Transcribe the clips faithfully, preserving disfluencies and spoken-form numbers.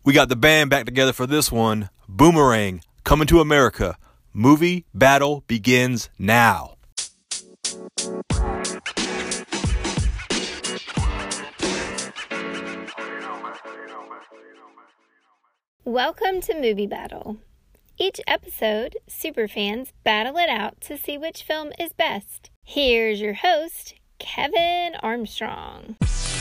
We got the band back together for this one. Boomerang, Coming to America. Movie battle begins now. Welcome to Movie Battle. Each episode, superfans battle it out to see which film is best. Here's your host, Kevin Armstrong.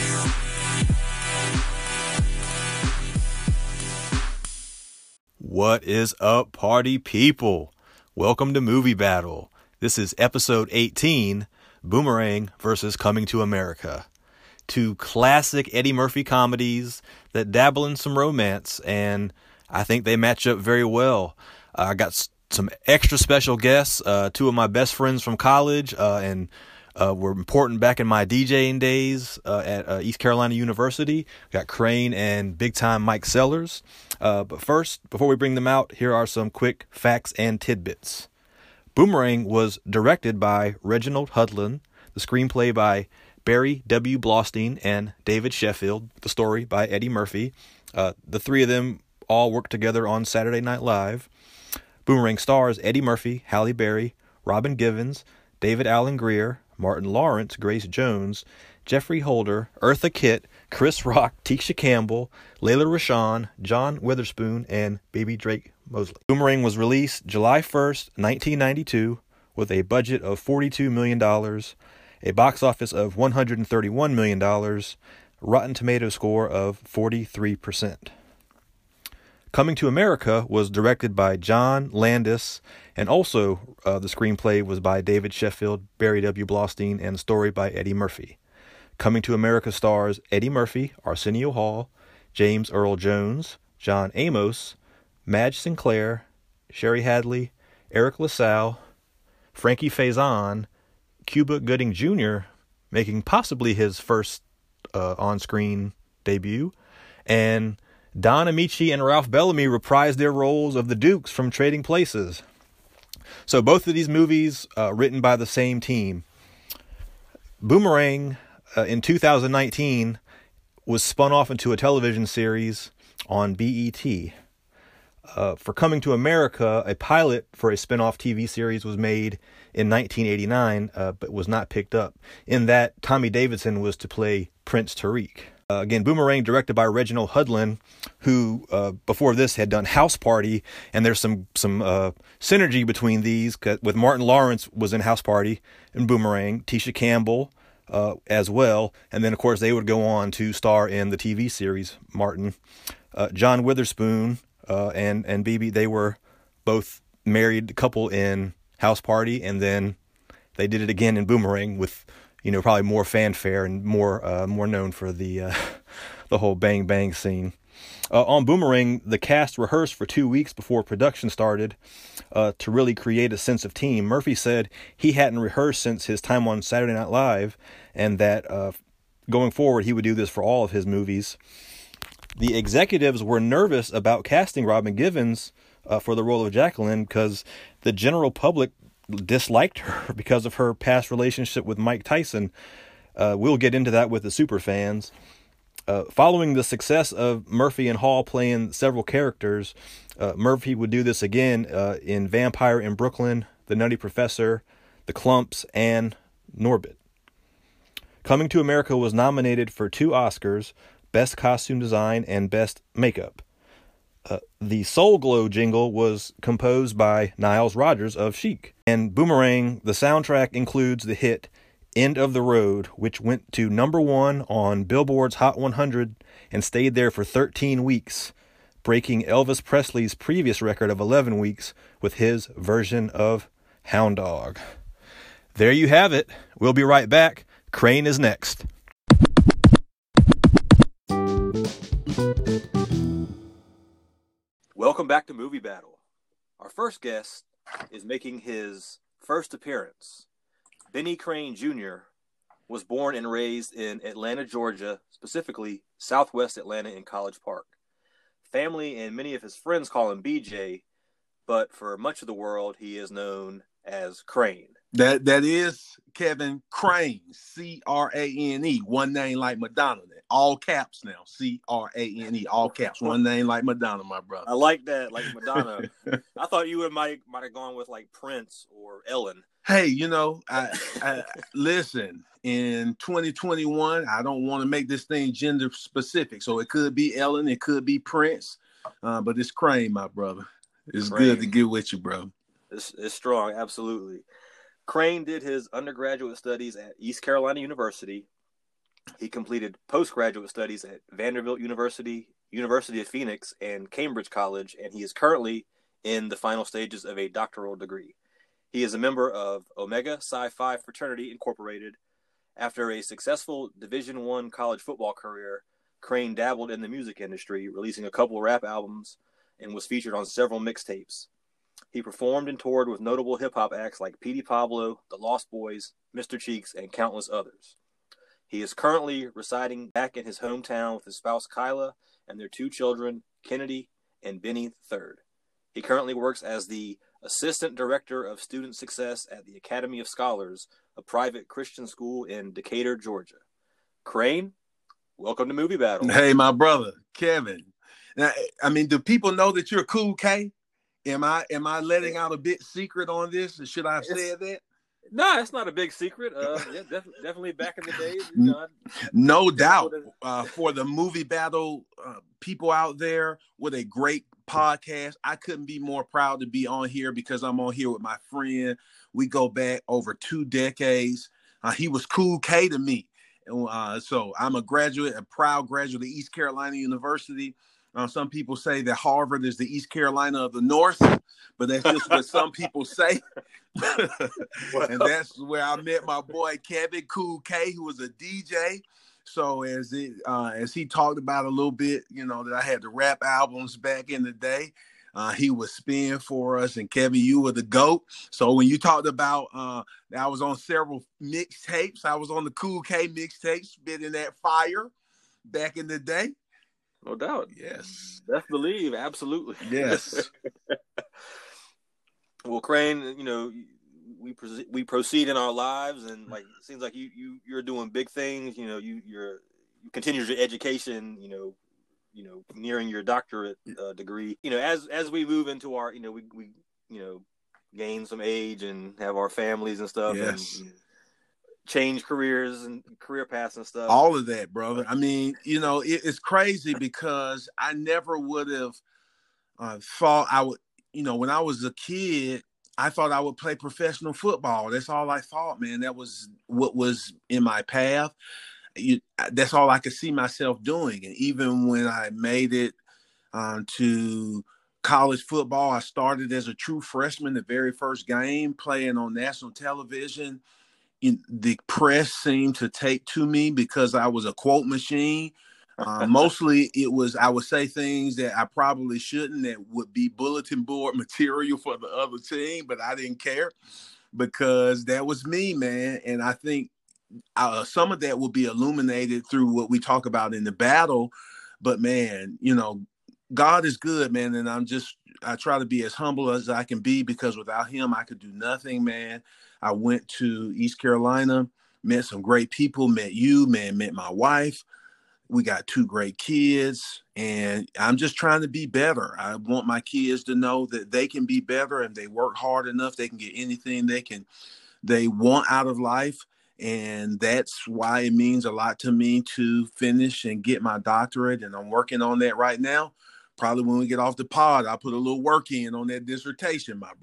What is up, party people? Welcome to Movie Battle. This is episode eighteen, Boomerang versus Coming to America. Two classic Eddie Murphy comedies that dabble in some romance, and I think they match up very well. Uh, I got s- some extra special guests, uh, two of my best friends from college, uh, and uh, were important back in my DJing days uh, at uh, East Carolina University. We got Crane and big time Mike Sellers. Uh, but first, before we bring them out, here are some quick facts and tidbits. Boomerang was directed by Reginald Hudlin, the screenplay by Barry W. Blaustein and David Sheffield, the story by Eddie Murphy. Uh, the three of them all worked together on Saturday Night Live. Boomerang stars Eddie Murphy, Halle Berry, Robin Givens, David Alan Grier, Martin Lawrence, Grace Jones, Jeffrey Holder, Eartha Kitt, Chris Rock, Tisha Campbell, Layla Rashawn, John Witherspoon, and Baby Drake Mosley. Boomerang was released July first, nineteen ninety-two, with a budget of forty-two million dollars, a box office of one hundred thirty-one million dollars, Rotten Tomatoes score of forty-three percent. Coming to America was directed by John Landis, and also uh, the screenplay was by David Sheffield, Barry W. Blaustein, and the story by Eddie Murphy. Coming to America stars Eddie Murphy, Arsenio Hall, James Earl Jones, John Amos, Madge Sinclair, Sherry Hadley, Eric LaSalle, Frankie Faison, Cuba Gooding Junior, making possibly his first uh, on-screen debut, and Don Amici and Ralph Bellamy reprised their roles of the Dukes from Trading Places. So both of these movies uh, written by the same team. Boomerang uh, in two thousand nineteen was spun off into a television series on B E T. Uh, for Coming to America, a pilot for a spin-off T V series was made in nineteen eighty-nine, uh, but was not picked up. In that, Tommy Davidson was to play Prince Tariq. Uh, again, Boomerang, directed by Reginald Hudlin, who uh, before this had done House Party, and there's some some uh, synergy between these. With Martin Lawrence was in House Party and Boomerang, Tisha Campbell uh, as well, and then of course they would go on to star in the T V series Martin. Uh, John Witherspoon uh, and and B B, they were both married couple in House Party, and then they did it again in Boomerang with, you know, probably more fanfare and more uh, more known for the uh, the whole bang bang scene. Uh, on Boomerang, the cast rehearsed for two weeks before production started uh, to really create a sense of team. Murphy said he hadn't rehearsed since his time on Saturday Night Live, and that uh, going forward he would do this for all of his movies. The executives were nervous about casting Robin Givens uh, for the role of Jacqueline because the general public disliked her because of her past relationship with Mike Tyson. Uh, we'll get into that with the super fans. Uh, following the success of Murphy and Hall playing several characters, uh, Murphy would do this again uh, in Vampire in Brooklyn, The Nutty Professor, The Klumps, and Norbit. Coming to America was nominated for two Oscars, Best Costume Design and Best Makeup. Uh, the Soul Glow jingle was composed by Niles Rodgers of Chic. And Boomerang, the soundtrack includes the hit End of the Road, which went to number one on Billboard's Hot one hundred and stayed there for thirteen weeks, breaking Elvis Presley's previous record of eleven weeks with his version of Hound Dog. There you have it. We'll be right back. Crane is next. Welcome back to Movie Battle. Our first guest is making his first appearance. Benny Crane Junior was born and raised in Atlanta, Georgia, specifically Southwest Atlanta in College Park. Family and many of his friends call him B J, but for much of the world, he is known as Crane. That that is Kevin Crane, C R A N E, one name like Madonna. All caps now, C R A N E, all caps, one name like Madonna, my brother. I like that, like Madonna. I thought you would might might have gone with like Prince or Ellen. Hey, you know, I, I listen, in twenty twenty-one, I don't want to make this thing gender specific, so it could be Ellen, it could be Prince, uh, but it's Crane, my brother. It's Crane. Good to get with you, bro. It's, it's strong, absolutely. Crane did his undergraduate studies at East Carolina University. He completed postgraduate studies at Vanderbilt University, University of Phoenix, and Cambridge College, and he is currently in the final stages of a doctoral degree. He is a member of Omega Psi Phi Fraternity Incorporated. After a successful Division I college football career, Crane dabbled in the music industry, releasing a couple rap albums, and was featured on several mixtapes. He performed and toured with notable hip-hop acts like Petey Pablo, The Lost Boys, Mister Cheeks, and countless others. He is currently residing back in his hometown with his spouse Kyla and their two children, Kennedy and Benny the third. He currently works as the Assistant Director of Student Success at the Academy of Scholars, a private Christian school in Decatur, Georgia. Crane, welcome to Movie Battle. Hey, my brother, Kevin. Now, I mean, do people know that you're Cool K? Am I am I letting out a big secret on this? Should I have it's, said that? No, it's not a big secret. Uh, yeah, def- definitely back in the days. You know, no doubt. Uh, for the Movie Battle uh, people out there with a great podcast, I couldn't be more proud to be on here because I'm on here with my friend. We go back over two decades. Uh, he was Cool K to me. Uh, so I'm a graduate, a proud graduate of East Carolina University. Uh, some people say that Harvard is the East Carolina of the North, but that's just what some people say. And that's where I met my boy Kevin Cool K, who was a D J. So as it uh, as he talked about a little bit, you know, that I had the rap albums back in the day. Uh, he was spinning for us, and Kevin, you were the GOAT. So when you talked about, uh, I was on several mixtapes. I was on the Cool K mixtape, spitting that fire back in the day. No doubt. Yes. Best believe, absolutely. Yes. Well, Crane, you know, we pre- we proceed in our lives, and like it seems like you you you're doing big things. You know, you you're you continue your education. You know, you know, nearing your doctorate uh, degree. You know, as as we move into our, you know, we we you know gain some age and have our families and stuff. Yes. And, change careers and career paths and stuff. All of that, brother. I mean, you know, it, it's crazy because I never would have uh, thought I would, you know, when I was a kid, I thought I would play professional football. That's all I thought, man. That was what was in my path. You, that's all I could see myself doing. And even when I made it um, to college football, I started as a true freshman, the very first game, playing on national television. In, the press seemed to take to me because I was a quote machine. Uh, mostly it was, I would say things that I probably shouldn't, that would be bulletin board material for the other team, but I didn't care because that was me, man. And I think uh, some of that will be illuminated through what we talk about in the battle. But man, you know, God is good, man. And I'm just, I try to be as humble as I can be because without him, I could do nothing, man. I went to East Carolina, met some great people, met you, man, met my wife. We got two great kids, and I'm just trying to be better. I want my kids to know that they can be better, and they work hard enough. They can get anything they can, they want out of life. And that's why it means a lot to me to finish and get my doctorate. And I'm working on that right now. Probably when we get off the pod, I'll put a little work in on that dissertation, my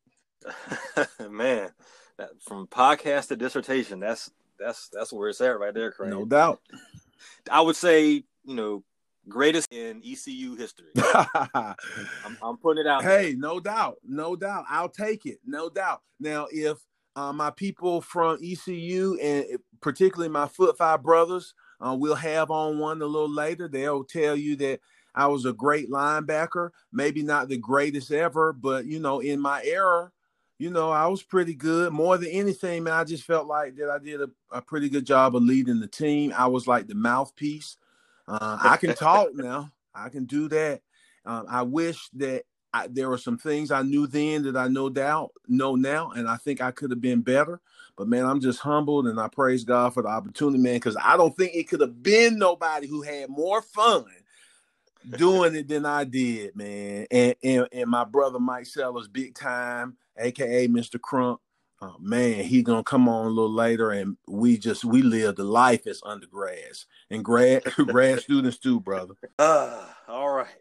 brother. Man. That, from podcast to dissertation, that's that's that's where it's at right there, Craig. No doubt. I would say, you know, greatest in E C U history. I'm, I'm putting it out. Hey, there. no doubt, no doubt. I'll take it, no doubt. Now, if uh, my people from E C U and particularly my Foot Five brothers, uh, we'll have on one a little later. They'll tell you that I was a great linebacker, maybe not the greatest ever, but you know, in my era. You know, I was pretty good. More than anything, man, I just felt like that I did a, a pretty good job of leading the team. I was like the mouthpiece. Uh, I can talk now. I can do that. Um, I wish that I, there were some things I knew then that I no doubt know now, and I think I could have been better. But man, I'm just humbled, and I praise God for the opportunity, man, because I don't think it could have been nobody who had more fun doing it than I did, man. And and, and my brother Mike Sellers, big time, aka Mister Crump. Oh, man, he gonna come on a little later, and we just we live the life as undergrads and grad grad students too, brother. Uh, all right,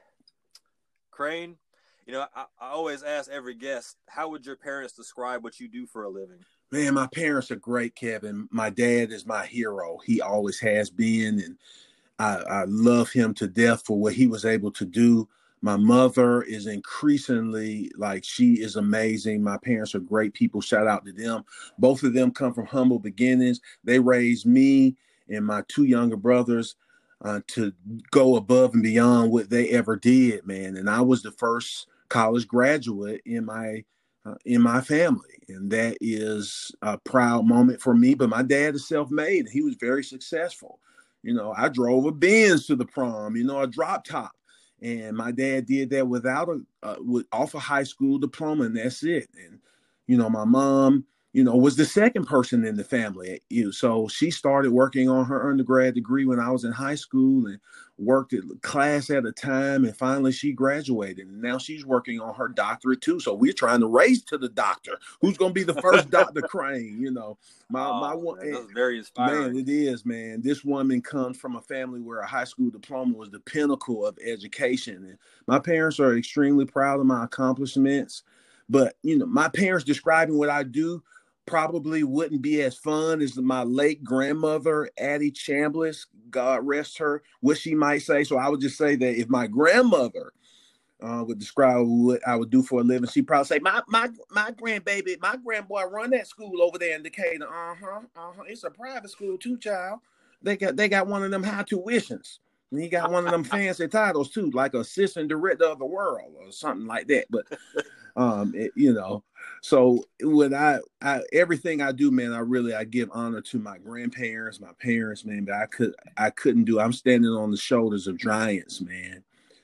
Crane. You know, I, I always ask every guest, how would your parents describe what you do for a living? Man, my parents are great, Kevin. My dad is my hero. He always has been, and I, I love him to death for what he was able to do. My mother is increasingly, like, she is amazing. My parents are great people. Shout out to them. Both of them come from humble beginnings. They raised me and my two younger brothers uh, to go above and beyond what they ever did, man. And I was the first college graduate in my uh, in my family, and that is a proud moment for me. But my dad is self-made. He was very successful. You know, I drove a Benz to the prom, you know, a drop top. And my dad did that without a, uh, with, off a high school diploma, and that's it. And, you know, my mom, you know, was the second person in the family. You know, so she started working on her undergrad degree when I was in high school and worked at class at a time. And finally she graduated, and now she's working on her doctorate too. So we're trying to race to the doctor. Who's going to be the first Doctor Crane? You know, my, oh, my one, man, that's very inspiring. Man, it is, man. This woman comes from a family where a high school diploma was the pinnacle of education. And my parents are extremely proud of my accomplishments. But, you know, my parents describing what I do probably wouldn't be as fun as my late grandmother, Addie Chambliss, God rest her, what she might say. So I would just say that if my grandmother uh, would describe what I would do for a living, she'd probably say, my my my grandbaby, my grandboy run that school over there in Decatur. Uh-huh, uh-huh. It's a private school too, child. They got they got one of them high tuitions. And he got one of them fancy titles too, like assistant director of the world or something like that. But um, it, you know, so when I, I everything I do, man, I really I give honor to my grandparents, my parents, man. But I could I couldn't do. I'm standing on the shoulders of giants, man.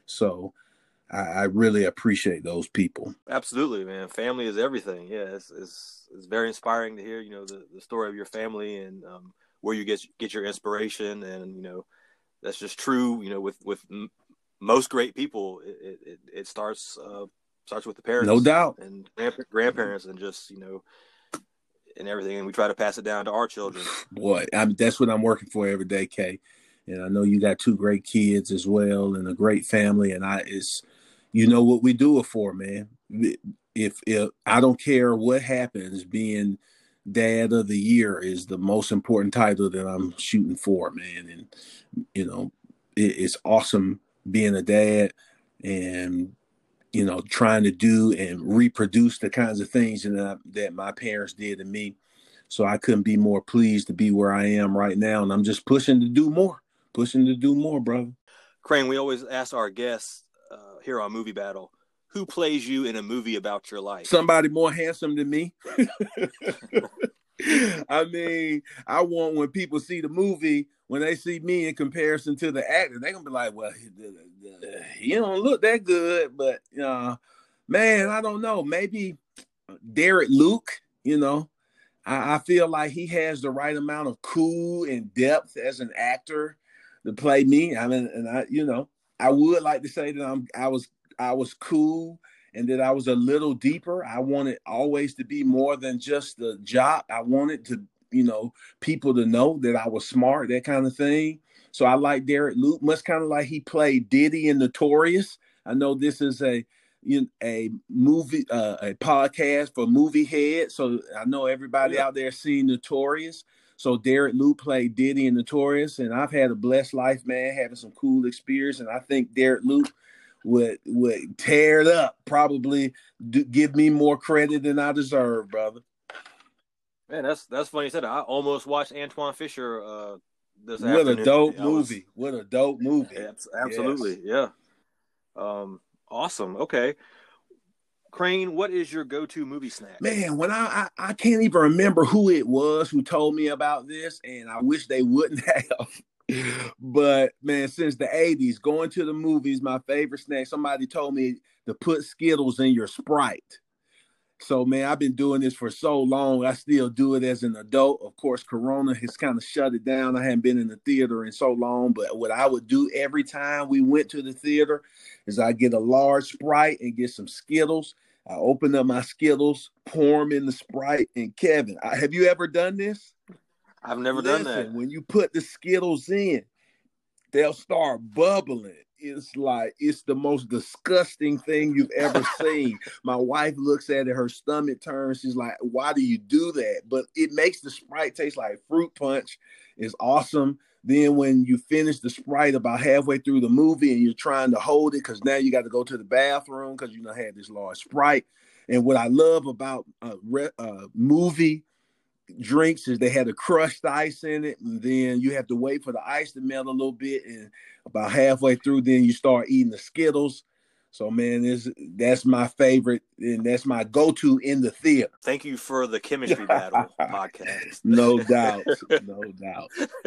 So I, I really appreciate those people. Absolutely, man. Family is everything. Yeah, it's it's, it's very inspiring to hear, you know, the, the story of your family and um, where you get get your inspiration, and you know. That's just true, you know. With with m- most great people, it it, it starts uh, starts with the parents, no doubt, and grandparents, and just you know, and everything. And we try to pass it down to our children. Boy, I'm, that's what I'm working for every day, Kay. And I know you got two great kids as well, and a great family. And I is, you know what we do it for, man. If if I don't care what happens, being Dad of the Year is the most important title that I'm shooting for, man. And you know, it, it's awesome being a dad and, you know, trying to do and reproduce the kinds of things that, I, that my parents did to me. So I couldn't be more pleased to be where I am right now. And I'm just pushing to do more, pushing to do more, brother. Crane, we always ask our guests uh, here on Movie Battle, who plays you in a movie about your life? Somebody more handsome than me. I mean, I want when people see the movie, when they see me in comparison to the actor, they're going to be like, well, he don't look that good. But, uh, man, I don't know. Maybe Derek Luke, you know, I, I feel like he has the right amount of cool and depth as an actor to play me. I mean, and I, you know, I would like to say that I'm, I was, I was cool and that I was a little deeper. I wanted always to be more than just the job. I wanted to, you know, people to know that I was smart, that kind of thing. So I like Derek Luke, much kind of like he played Diddy in Notorious. I know this is a, you know, a movie, uh, a podcast for movie heads. So I know everybody yeah. out there seen Notorious. So Derek Luke played Diddy in Notorious, and I've had a blessed life, man, having some cool experience. And I think Derek Luke would would tear it up, probably do, give me more credit than I deserve, brother. Man, that's that's funny you said. I almost watched Antoine Fisher uh, this what afternoon. A dope I was, movie. What a dope movie. Absolutely, yes. yeah. Um, awesome. Okay. Crane, what is your go-to movie snack? Man, when I, I I can't even remember who it was who told me about this, and I wish they wouldn't have. But man, since the eighties, going to the movies, my favorite snack. Somebody told me to put Skittles in your Sprite. So, man, I've been doing this for so long. I still do it as an adult. Of course, Corona has kind of shut it down. I haven't been in the theater in so long. But what I would do every time we went to the theater is I get a large Sprite and get some Skittles. I open up my Skittles, pour them in the Sprite. And Kevin, I, have you ever done this? I've never Listen, done that. When you put the Skittles in, they'll start bubbling. It's like, it's the most disgusting thing you've ever seen. My wife looks at it, her stomach turns. She's like, why do you do that? But it makes the Sprite taste like fruit punch. It's awesome. Then when you finish the Sprite about halfway through the movie and you're trying to hold it because now you got to go to the bathroom because you know had this large Sprite. And what I love about a re- uh, movie drinks is they had a crushed ice in it, and then you have to wait for the ice to melt a little bit, and about halfway through then you start eating the Skittles. So man, this that's my favorite, and that's my go-to in the theater. Thank you for the chemistry battle podcast. No doubt. No doubt.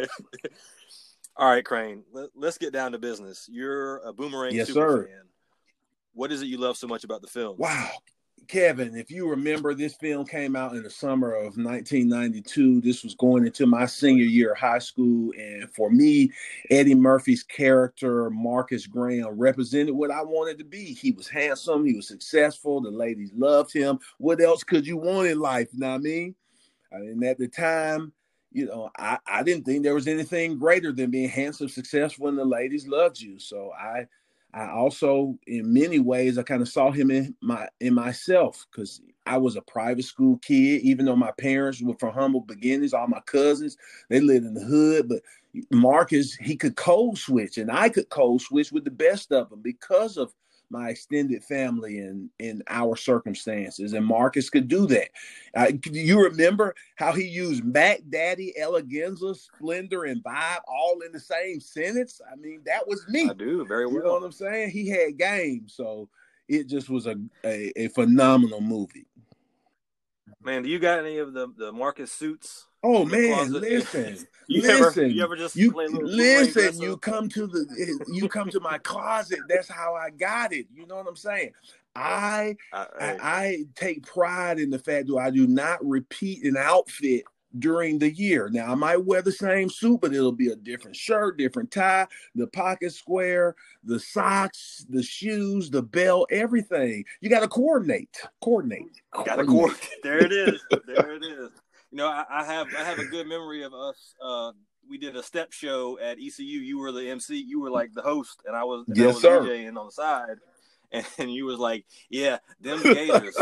All right, Crane, let, let's get down to business. You're a Boomerang yes, super sir. fan. What is it you love so much about the film? Wow. Kevin, if you remember, this film came out in the summer of nineteen ninety-two. This was going into my senior year of high school. And for me, Eddie Murphy's character, Marcus Graham, represented what I wanted to be. He was handsome. He was successful. The ladies loved him. What else could you want in life? You know what I mean? I mean, at the time, you know, I, I didn't think there was anything greater than being handsome, successful, and the ladies loved you. So I I also, in many ways, I kind of saw him in my in myself because I was a private school kid, even though my parents were from humble beginnings. All my cousins, they lived in the hood. But Marcus, he could code switch, and I could code switch with the best of them because of my extended family and in our circumstances. And Marcus could do that. Uh, you remember how he used Mac Daddy, Eleganza, Splendor, and Vibe all in the same sentence? I mean, that was me. I do, very well. You know what I'm saying? He had game. So it just was a, a, a phenomenal movie. Man, do you got any of the, the Marcus suits? Oh man, listen, you listen. Ever, you ever just you play a little listen? You come to the, you come to my closet. That's how I got it. You know what I'm saying? I, I, I, I take pride in the fact that I do not repeat an outfit during the year. Now I might wear the same suit, but it'll be a different shirt, different tie, the pocket square, the socks, the shoes, the belt, everything. You got to coordinate, coordinate. Got to coordinate. There it is. There it is. You know, I, I have I have a good memory of us. Uh, we did a step show at E C U. You were the M C. You were like the host, and I was, and yes, I was sir. DJing on the side. And, and you was like, "Yeah, them Gators."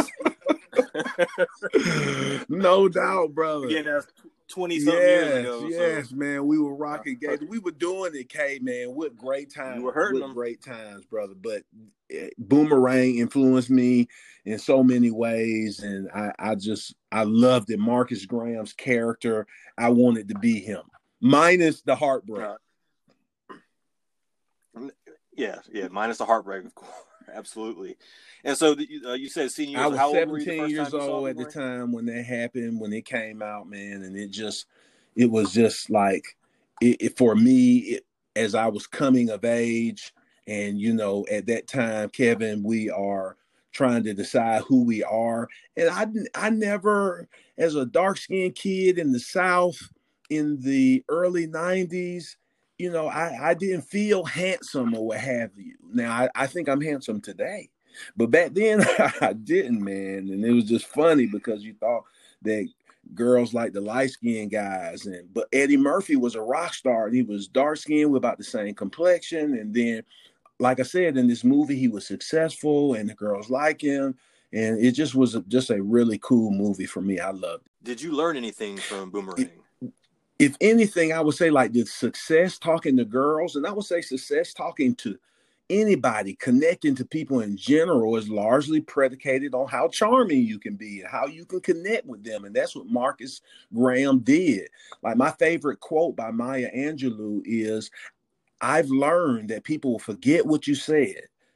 No doubt, brother. Yeah, that's twenty something yes, years ago. Yes, so. man. We were rocking Gators. We were doing it, K, man. What great times. You were hurting what them. Great times, brother. But uh, Boomerang influenced me in so many ways, and I, I just I loved it. Marcus Graham's character, I wanted to be him, minus the heartbreak. Uh, yeah, yeah, minus the heartbreak, of course. Absolutely. And so uh, you said senior years. I was how seventeen old years old at the time when that happened, when it came out, man. And it just, it was just like, it, it for me, it, as I was coming of age. And, you know, at that time, Kevin, we are trying to decide who we are. And I, I never, as a dark-skinned kid in the South in the early nineties, you know, I, I didn't feel handsome or what have you. Now, I, I think I'm handsome today. But back then, I didn't, man. And it was just funny because you thought that girls like the light-skinned guys. and But Eddie Murphy was a rock star. And he was dark-skinned with about the same complexion. And then, like I said, in this movie, he was successful and the girls like him. And it just was a, just a really cool movie for me. I loved it. Did you learn anything from Boomerang? It, If anything, I would say like the success talking to girls, and I would say success talking to anybody, connecting to people in general is largely predicated on how charming you can be and how you can connect with them. And that's what Marcus Graham did. Like my favorite quote by Maya Angelou is, I've learned that people will forget what you said,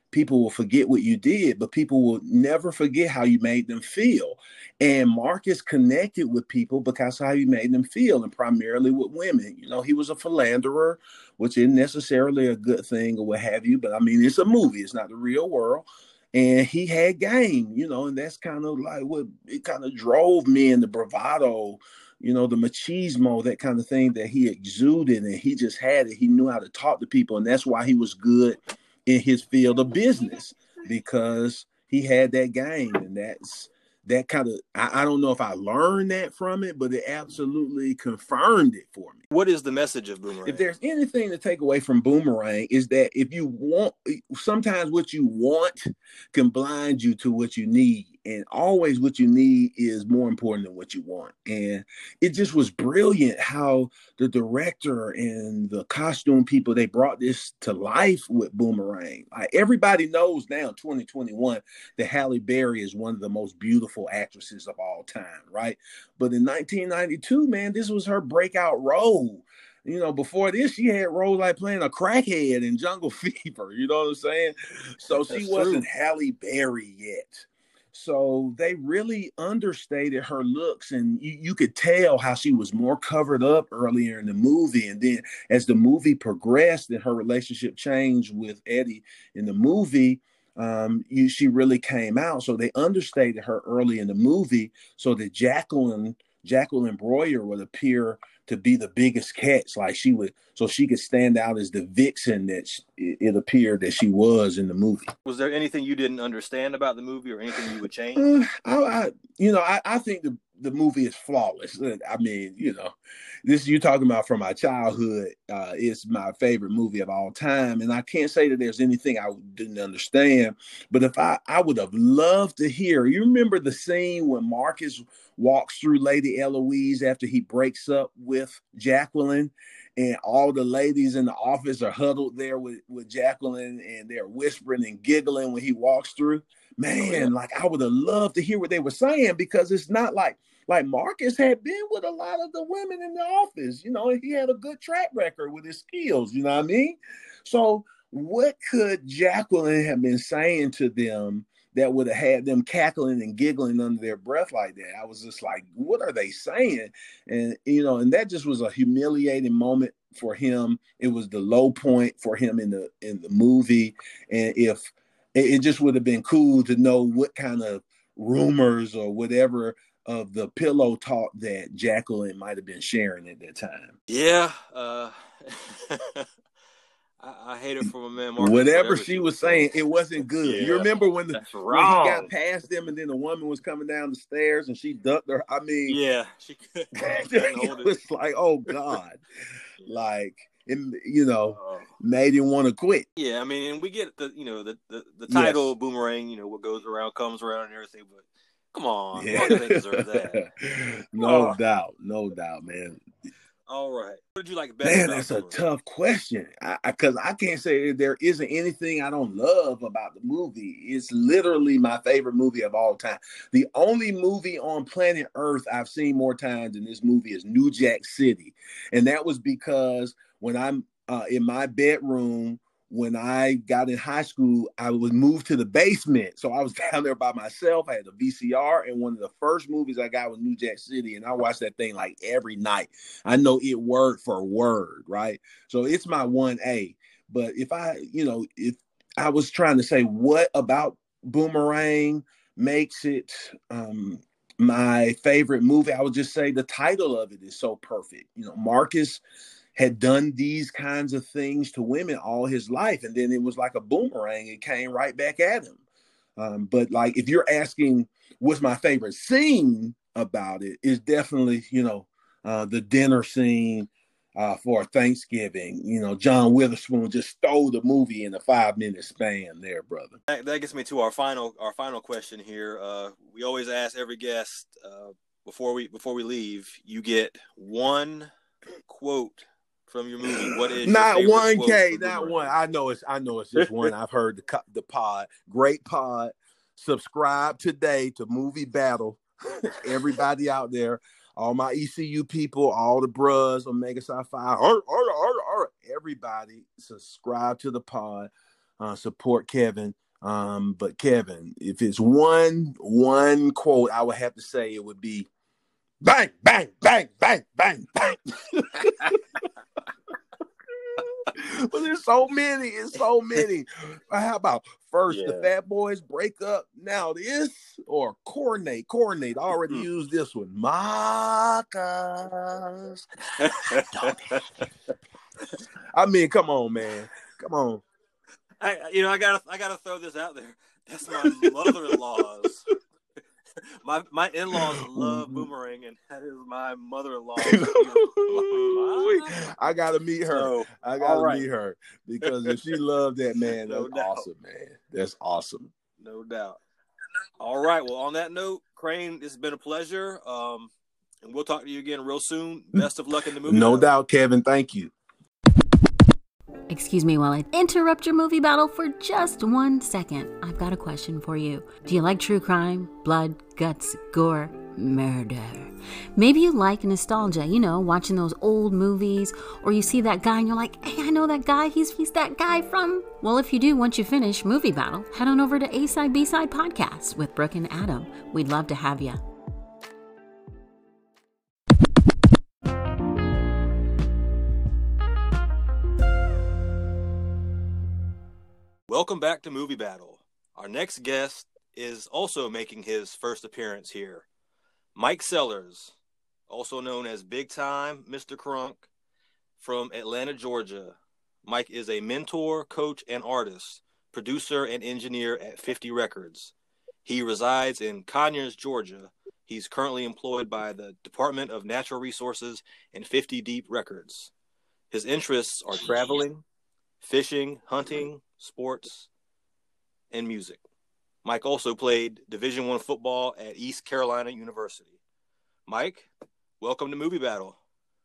people will forget what you did, but people will never forget how you made them feel. And Marcus connected with people because of how you made them feel, and primarily with women. You know, he was a philanderer, which isn't necessarily a good thing or what have you, but I mean, it's a movie. It's not the real world. And he had game, you know, and that's kind of like what it kind of drove me in the bravado, you know, the machismo, that kind of thing that he exuded, and he just had it. He knew how to talk to people, and that's why he was good in his field of business, because he had that game. And that's that kind of, I, I don't know if I learned that from it, but it absolutely confirmed it for me. What is the message of Boomerang? If there's anything to take away from Boomerang, is that if you want, sometimes what you want can blind you to what you need. And always what you need is more important than what you want. And it just was brilliant how the director and the costume people, they brought this to life with Boomerang. Like, everybody knows now, twenty twenty-one, that Halle Berry is one of the most beautiful actresses of all time, right? But in nineteen ninety-two, man, this was her breakout role. You know, before this, she had roles like playing a crackhead in Jungle Fever. You know what I'm saying? So she That's wasn't true. Halle Berry yet. So they really understated her looks, and you, you could tell how she was more covered up earlier in the movie. And then as the movie progressed and her relationship changed with Eddie in the movie, um, you, she really came out. So they understated her early in the movie so that Jacqueline, Jacqueline Breuer would appear to be the biggest catch. Like, she would, so she could stand out as the vixen that she, it appeared that she was in the movie. Was there anything you didn't understand about the movie, or anything you would change? Uh, I, I, you know, I, I think the, the movie is flawless. I mean, you know, this you're talking about from my childhood. Uh, it's my favorite movie of all time, and I can't say that there's anything I didn't understand. But if I, I would have loved to hear. You remember the scene when Marcus walks through Lady Eloise after he breaks up with Jacqueline, and all the ladies in the office are huddled there with, with Jacqueline, and they're whispering and giggling when he walks through. Man, oh, yeah. Like, I would have loved to hear what they were saying, because it's not like, like Marcus had been with a lot of the women in the office. You know, he had a good track record with his skills, you know what I mean? So what could Jacqueline have been saying to them that would have had them cackling and giggling under their breath like that? I was just like, what are they saying? And, you know, and that just was a humiliating moment for him. It was the low point for him in the, in the movie. And if it, it just would have been cool to know what kind of rumors or whatever of the pillow talk that Jacqueline might have been sharing at that time. Yeah. Uh... I, I hate it for my man Marcus. Whatever, whatever she was saying, it wasn't good. Yeah. You remember when, the, when he got past them, and then the woman was coming down the stairs and she ducked her? I mean, yeah, she could. It was like, oh God, like, it, you know, uh, made him want to quit. Yeah, I mean, and we get the, you know, the the, the title yes. Boomerang. You know, what goes around comes around and everything, but come on, yeah. Why do they deserve that? no oh. doubt, no doubt, man. All right. What did you like best? Man, that's a tough question. Because I, I, I can't say there isn't anything I don't love about the movie. It's literally my favorite movie of all time. The only movie on planet Earth I've seen more times than this movie is New Jack City. And that was because when I'm uh, in my bedroom, when I got in high school, I was moved to the basement. So I was down there by myself. I had a V C R, and one of the first movies I got was New Jack City, and I watched that thing like every night. I know it word for word, right? So it's my one A. But if I, you know, if I was trying to say what about Boomerang makes it um, my favorite movie, I would just say the title of it is so perfect. You know, Marcus had done these kinds of things to women all his life. And then it was like a boomerang. It came right back at him. Um, but like, if you're asking what's my favorite scene about it, is definitely, you know, uh, the dinner scene uh, for Thanksgiving. You know, John Witherspoon just stole the movie in a five minute span there, brother. That, that gets me to our final, our final question here. Uh, we always ask every guest uh, before we, before we leave, you get one quote from your movie. What is not one K, not one. I know it's I know it's just one. I've heard the the pod. Great pod. Subscribe today to Movie Battle. Everybody out there, all my E C U people, all the bros, Omega Psi Phi, everybody subscribe to the pod. uh, support Kevin. Um, but Kevin, if it's one one quote, I would have to say it would be bang, bang, bang, bang, bang, bang. But there's so many, it's so many. How about first yeah. the Fat Boys break up, now this, or coordinate, coordinate. I already mm. used this one. Marcus. I mean, come on, man. Come on. I, you know, I gotta, I gotta throw this out there. That's my mother-in-law's. my my in-laws love Boomerang, and that is my mother-in-law's. I gotta meet her. So, I gotta right. meet her because if she loved that, man, that's no awesome, man. That's awesome. No doubt. All right. Well, on that note, Crane, it's been a pleasure. Um, and we'll talk to you again real soon. Best of luck in the movie. No doubt, Kevin. Thank you. Excuse me while I interrupt your movie battle for just one second. I've got a question for you. Do you like true crime, blood, guts, gore, murder? Maybe you like nostalgia, you know, watching those old movies, or you see that guy and you're like, hey, I know that guy. He's he's that guy from... Well, if you do, once you finish Movie Battle, head on over to A-Side, B-Side Podcast with Brooke and Adam. We'd love to have you. Welcome back to Movie Battle. Our next guest is also making his first appearance here. Mike Sellers, also known as Big Time Mister Crunk, from Atlanta, Georgia. Mike is a mentor, coach, and artist, producer, and engineer at fifty Records. He resides in Conyers, Georgia. He's currently employed by the Department of Natural Resources and fifty Deep Records. His interests are traveling, fishing, hunting, sports, and music. Mike also played Division One football at East Carolina University. Mike, welcome to Movie Battle.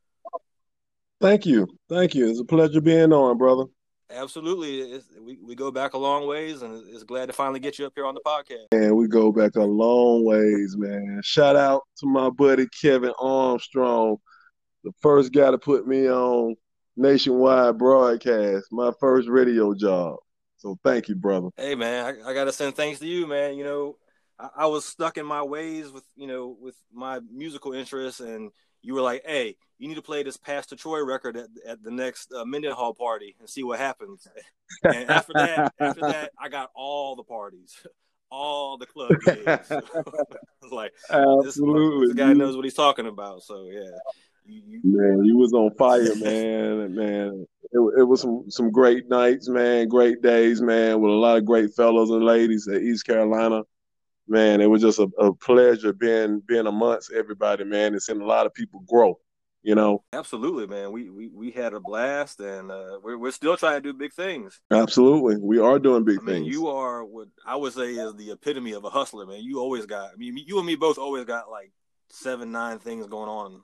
Thank you. Thank you. It's a pleasure being on, brother. Absolutely. It's, we, we go back a long ways, and it's glad to finally get you up here on the podcast. And we go back a long ways, man. Shout out to my buddy Kevin Armstrong, the first guy to put me on nationwide broadcast, my first radio job. So thank you, brother. Hey, man, I, I got to send thanks to you, man. You know, I, I was stuck in my ways with, you know, with my musical interests, and you were like, hey, you need to play this Pastor Troy record at, at the next uh, Mendenhall party and see what happens. And after that, after that, I got all the parties, all the club gigs. So, I was like, absolutely, this, this guy knows what he's talking about. So, yeah. You, you, man, you was on fire, man. Man, it, it was some, some great nights, man, great days, man, with a lot of great fellows and ladies at East Carolina. Man, it was just a, a pleasure being being amongst everybody, man, and seeing a lot of people grow, you know. Absolutely, man. We we, we had a blast, and uh, we're we're still trying to do big things. Absolutely, we are doing big I mean, things. You are what I would say is the epitome of a hustler, man. You always got. I mean, you and me both always got like seven, nine things going on.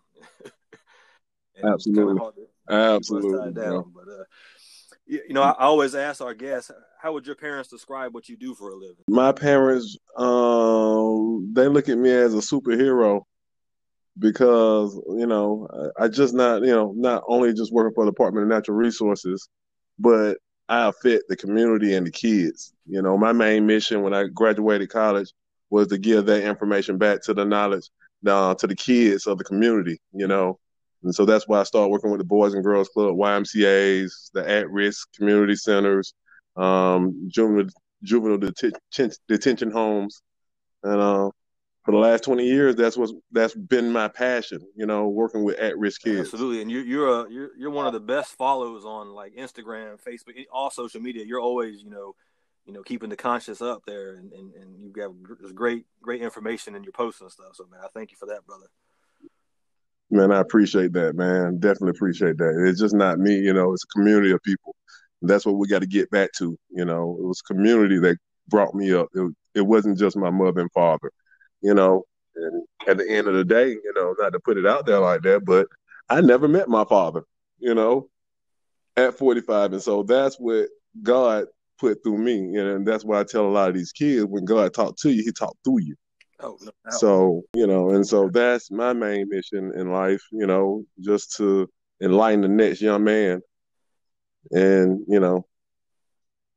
Absolutely, absolutely. Down. But uh, you, you know, I, I always ask our guests, how would your parents describe what you do for a living? My parents, um, they look at me as a superhero because you know I, I just not you know not only just working for the Department of Natural Resources, but I affect the community and the kids. You know, my main mission when I graduated college was to give that information back to the knowledge uh, to the kids of the community. You know. And so that's why I started working with the Boys and Girls Club, Y M C As, the at-risk community centers, um, juvenile, juvenile detention, detention homes. And uh, for the last twenty years, that's what's that's been my passion, you know, working with at-risk kids. Absolutely. And you're you're a, you're you're one of the best follows on like Instagram, Facebook, all social media. You're always, you know, you know, keeping the conscience up there, and, and, and you got great great information in your posts and stuff. So man, I thank you for that, brother. Man, I appreciate that, man. Definitely appreciate that. It's just not me, you know, it's a community of people. And that's what we got to get back to, you know. It was community that brought me up. It, it wasn't just my mother and father, you know. And at the end of the day, you know, not to put it out there like that, but I never met my father, you know, at forty-five. And so that's what God put through me. And that's why I tell a lot of these kids, when God talked to you, he talked through you. Oh, no, no. So, you know, and so that's my main mission in life, you know, just to enlighten the next young man. And, you know,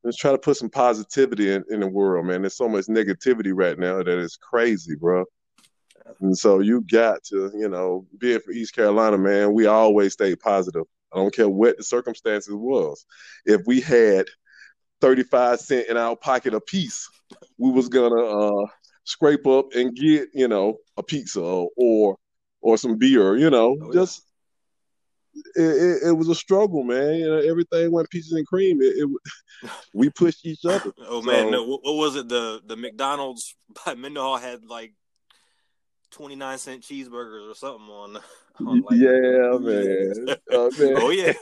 let's try to put some positivity in, in the world, man. There's so much negativity right now that it's crazy, bro. And so you got to, you know, being from East Carolina, man, we always stay positive. I don't care what the circumstances was. If we had thirty-five cents in our pocket a piece, we was gonna uh, scrape up and get, you know, a pizza or or some beer, you know, oh, just yeah. it, it, it was a struggle, man. You know, everything went peaches and cream. It, it we pushed each other. Oh so, man, no, what was it? The the McDonald's by Mendenhall had like twenty-nine cent cheeseburgers or something on. on like, yeah, man. Uh, man. Oh yeah.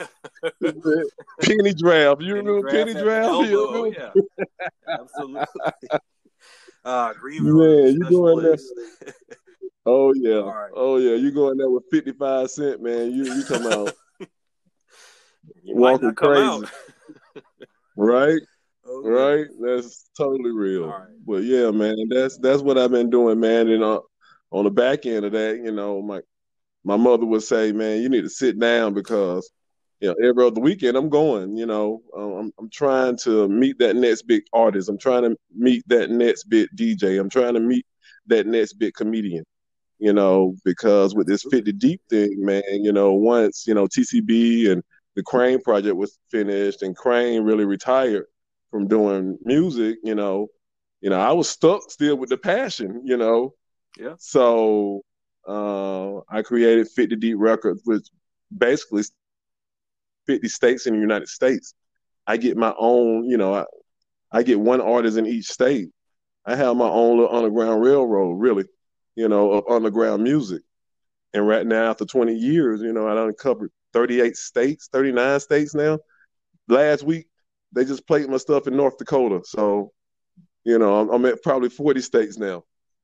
Penny draft. You Penny remember draft Penny draft? Oh yeah, absolutely. Uh, Greenville, man, you going there? place. Oh yeah, right. oh yeah. You going there with fifty-five cent, man? You you come out you walking crazy, out. right? Oh, right? That's totally real. Right. But yeah, man, that's that's what I've been doing, man. And uh, on the back end of that, you know, my my mother would say, man, you need to sit down because, you know, every other weekend I'm going, you know, um, I'm I'm trying to meet that next big artist. I'm trying to meet that next big D J. I'm trying to meet that next big comedian, you know, because with this fifty Deep thing, man, you know, once, you know, T C B and the Crane project was finished and Crane really retired from doing music, you know, you know, I was stuck still with the passion, you know. Yeah. So uh, I created fifty Deep Records, which basically fifty states in the United States. I get my own, you know, I, I get one artist in each state. I have my own little underground railroad, really, you know, of underground music. And right now, after twenty years, you know, I done covered thirty-eight states, thirty-nine states now. Last week, they just played my stuff in North Dakota. So, you know, I'm, I'm at probably forty states now.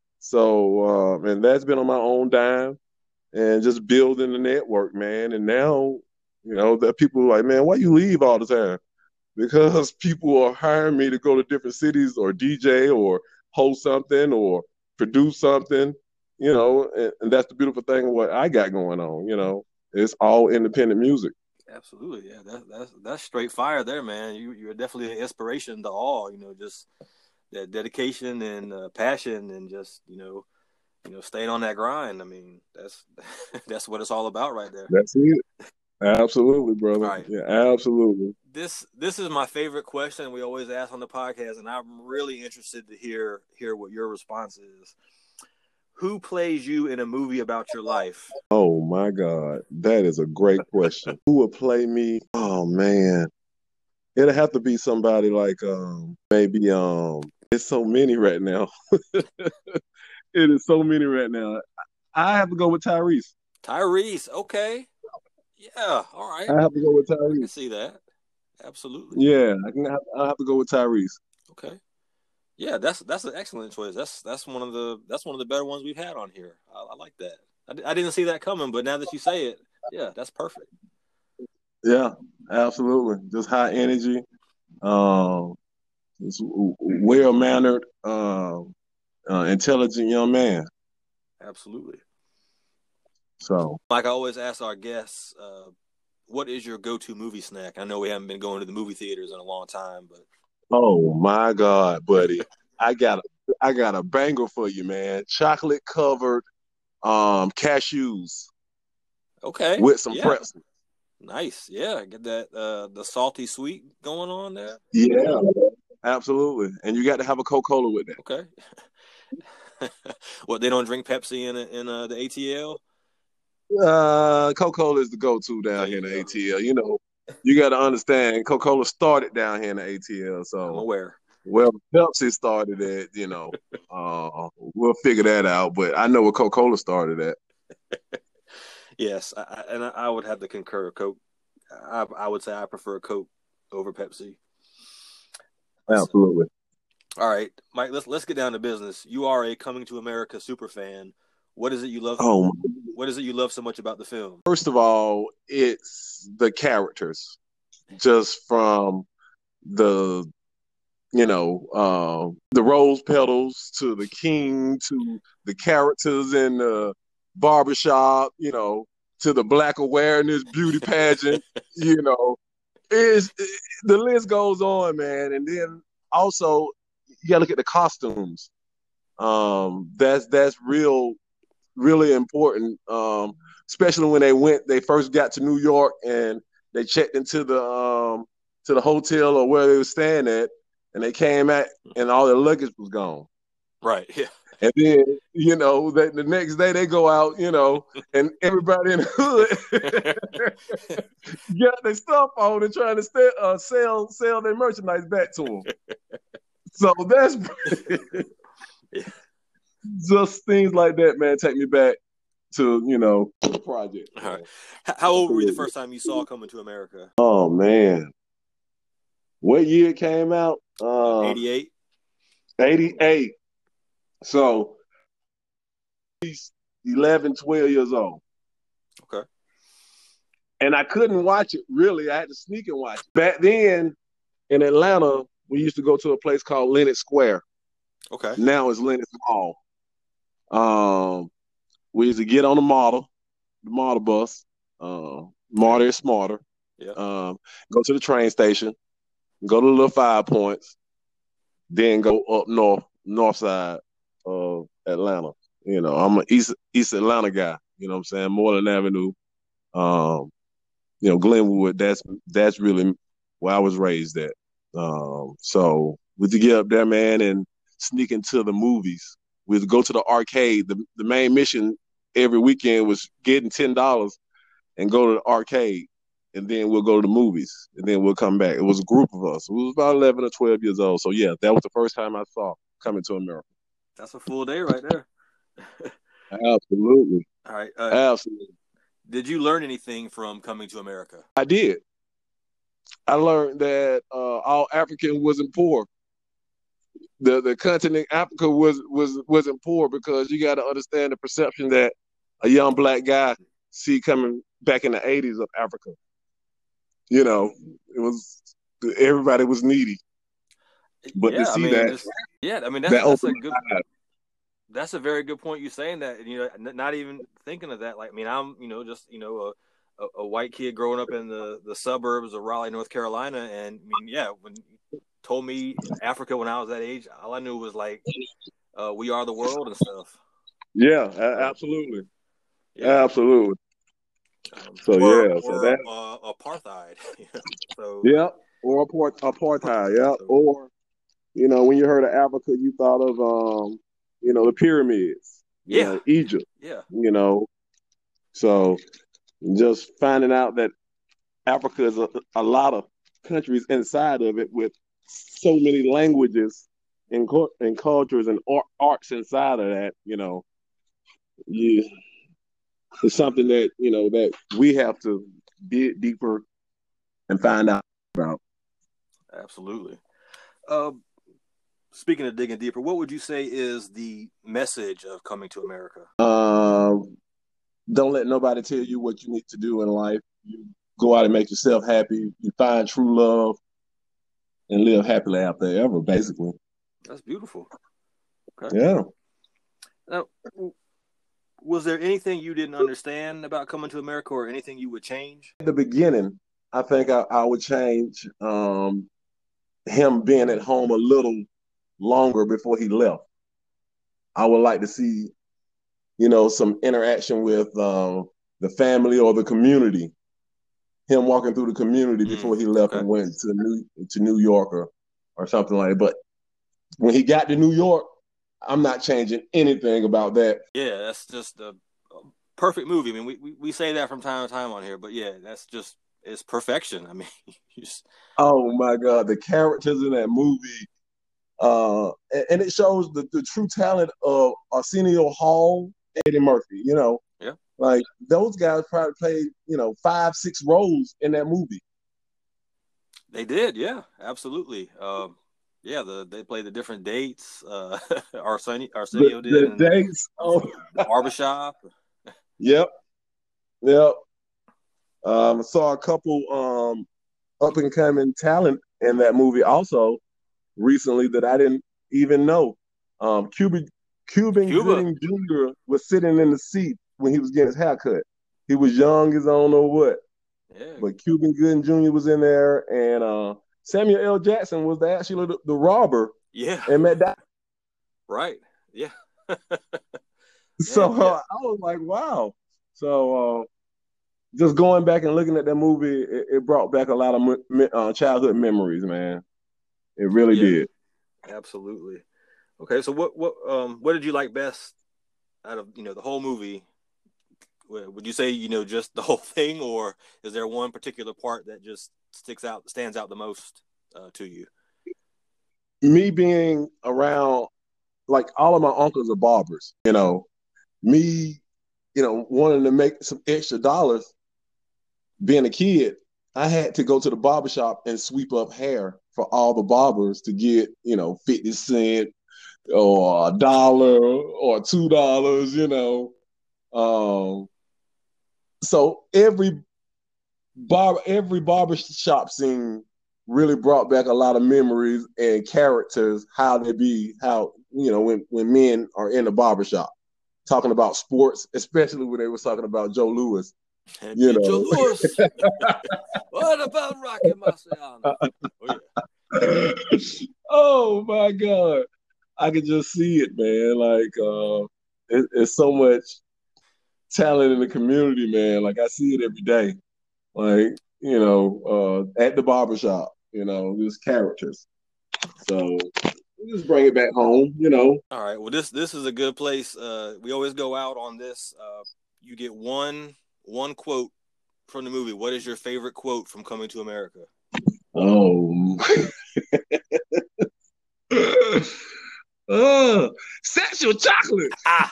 So, uh, and that's been on my own dime and just building the network, man. And now, you know, that people are like, man, why you leave all the time? Because people are hiring me to go to different cities or D J or host something or produce something, you know, and, and that's the beautiful thing of what I got going on, you know. It's all independent music. Absolutely, yeah. That, that's that's straight fire there, man. You you're definitely an inspiration to all, you know, just that dedication and uh, passion and just, you know, you know, staying on that grind. I mean, that's that's what it's all about right there. That's it. Absolutely, brother. Right. Yeah, absolutely. This this is my favorite question we always ask on the podcast, and I'm really interested to hear hear what your response is. Who plays you in a movie about your life? Oh my God, that is a great question. Who would play me? Oh man, it'll have to be somebody like um maybe um. It's so many right now. It is so many right now. I have to go with Tyrese. Tyrese, okay. Yeah, all right. I have to go with Tyrese. I can see that. Absolutely. Yeah, I can. Have, I have to go with Tyrese. Okay. Yeah, that's that's an excellent choice. That's that's one of the that's one of the better ones we've had on here. I, I like that. I, I didn't see that coming, but now that you say it, yeah, that's perfect. Yeah, absolutely. Just high energy, um, well mannered, uh, uh, intelligent young man. Absolutely. So, like I always ask our guests, uh, what is your go-to movie snack? I know we haven't been going to the movie theaters in a long time, but oh my God, buddy, I got a, I got a banger for you, man. Chocolate covered um, cashews. Okay. With some yeah. pretzel. Nice, yeah. Get that uh, the salty sweet going on there. Yeah, absolutely. And you got to have a Coca-Cola with that. Okay. What, they don't drink Pepsi in in uh, the A T L? Uh, Coca-Cola is the go-to down here in the A T L. You know, you got to understand, Coca-Cola started down here in the A T L. So I'm aware. Well, Pepsi started it, you know. uh, we'll figure that out. But I know where Coca-Cola started at. Yes, I, and I would have to concur. Coke. I, I would say I prefer Coke over Pepsi. Absolutely. So, all right, Mike. Let's let's get down to business. You are a Coming to America super fan. What is it you love? Oh, what is it you love so much about the film? First of all, it's the characters, just from the, you know, uh, the rose petals to the king to the characters in the barbershop, you know, to the Black Awareness beauty pageant, you know, Is the list goes on, man, and then also you got to look at the costumes. Um, that's that's real, really important. Um, especially when they went, they first got to New York and they checked into the um to the hotel or where they were staying at, and they came back and all their luggage was gone. Right. Yeah. And then, you know, the, the next day they go out, you know, and everybody in the hood got their stuff on and trying to st- uh, sell sell their merchandise back to them. So that's just things like that, man. Take me back to, you know, the project. All right. How old were you the first time you saw Coming to America? Oh, man. What year it came out? Uh, eighty-eight. eighty-eight. So he's eleven, twelve years old. Okay. And I couldn't watch it, really. I had to sneak and watch it. Back then, in Atlanta, we used to go to a place called Lenox Square. Okay. Now it's Lenox Mall. Um, we used to get on the model, the model bus. Uh, Marty is smarter. Yeah. Um, go to the train station, go to the little Five Points, then go up north, north side of Atlanta. You know, I'm an East East Atlanta guy. You know what I'm saying? Moreland Avenue. Um, you know, Glenwood. That's that's really where I was raised at. Um, so we would get up there, man, and sneak into the movies. We would go to the arcade. The the main mission every weekend was getting ten dollars and go to the arcade, and then we'll go to the movies, and then we'll come back. It was a group of us. We was about eleven or twelve years old. So yeah, that was the first time I saw Coming to America. That's a full day right there. Absolutely. All right. Uh, Absolutely. Did you learn anything from Coming to America? I did. I learned that uh, all African wasn't poor. The the continent Africa was was wasn't poor, because you got to understand the perception that a young black guy see coming back in the eighties of Africa. You know, it was everybody was needy, but yeah, to see I mean, that, yeah, I mean that's, that that's a good. Eyes. That's a very good point. You saying that, you know, not even thinking of that. Like, I mean, I'm, you know, just, you know, a, a, a white kid growing up in the, the suburbs of Raleigh, North Carolina. And I mean, yeah, when you told me Africa when I was that age, all I knew was like, uh, we are the world and stuff. Yeah, absolutely. Yeah. Absolutely. Um, so, or, yeah. Or, so that, uh, apartheid. so, yeah. Or apartheid. Yeah. So, or, you know, when you heard of Africa, you thought of, um, you know, the pyramids, you yeah, know, Egypt, yeah, you know, so just finding out that Africa is a, a lot of countries inside of it with so many languages and, and cultures and art, arts inside of that, you know, yeah, it's something that, you know, that we have to dig deeper and find out about. Absolutely. Um, Speaking of digging deeper, what would you say is the message of Coming to America? Um, don't let nobody tell you what you need to do in life. You go out and make yourself happy. You find true love and live happily after ever, basically. That's beautiful. Okay. Yeah. Now, was there anything you didn't understand about Coming to America, or anything you would change? At the beginning, I think I, I would change um, him being at home a little longer before he left. I would like to see, you know, some interaction with um, the family or the community. Him walking through the community mm, before he left okay. and went to New to New York or, or something like that. But when he got to New York, I'm not changing anything about that. Yeah, that's just a, a perfect movie. I mean, we, we we say that from time to time on here, but yeah, that's just it's perfection. I mean, just... oh my God, the characters in that movie. Uh, and, and it shows the, the true talent of Arsenio Hall, Eddie Murphy, you know. Yeah. Like, those guys probably played, you know, five, six roles in that movie. They did, yeah, absolutely. Um, yeah, the they played the different dates. Uh, Arsenio, Arsenio the, did. The dates. Oh. Barbershop. Yep. Yep. Um, I saw a couple um, up-and-coming talent in that movie also recently that I didn't even know. Um, Cuban Cuban Gooding Junior was sitting in the seat when he was getting his haircut. He was young as I don't know what. Yeah. But Cuban Gooding Junior was in there, and uh, Samuel L. Jackson was the, actually the, the robber. Yeah. And Matt Damon. Right. Yeah. So Man, yeah. uh, I was like, wow. So uh, just going back and looking at that movie, it, it brought back a lot of me- uh, childhood memories, man. It really Yeah. did. Absolutely. Okay, so what what um what did you like best out of, you know, the whole movie? Would you say, you know, just the whole thing, or is there one particular part that just sticks out, stands out the most uh, to you? Me being around, like, all of my uncles are barbers, you know, me, you know, wanting to make some extra dollars being a kid, I had to go to the barbershop and sweep up hair for all the barbers to get, you know, fifty cent or a dollar or two dollars, you know. Um, so every bar, every barber shop scene really brought back a lot of memories and characters, how they be, how, you know, when, when men are in the barbershop talking about sports, especially when they was talking about Joe Louis. And You Joe know. Louis. What about Rocky Marciano? Oh, yeah. Oh my God. I could just see it, man. Like, uh, it, it's so much talent in the community, man. Like, I see it every day. Like, you know, uh, at the barbershop, you know, there's characters. So we just bring it back home, you know. All right. Well, this this is a good place. Uh, we always go out on this. Uh, you get one one quote from the movie. What is your favorite quote from Coming to America? Oh. Oh, sexual chocolate. Ah.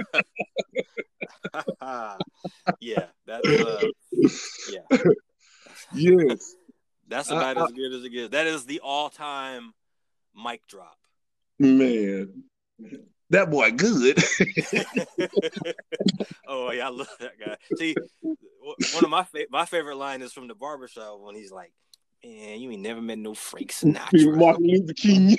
Yeah, that's uh, yeah. Yes. That's about I, as good as it gets. That is the all-time mic drop. Man, that boy good. Oh yeah, I love that guy. See, one of my fa- my favorite line is from the barbershop when he's like, "Man, you ain't never met no Frank Sinatra." Martin Luther King.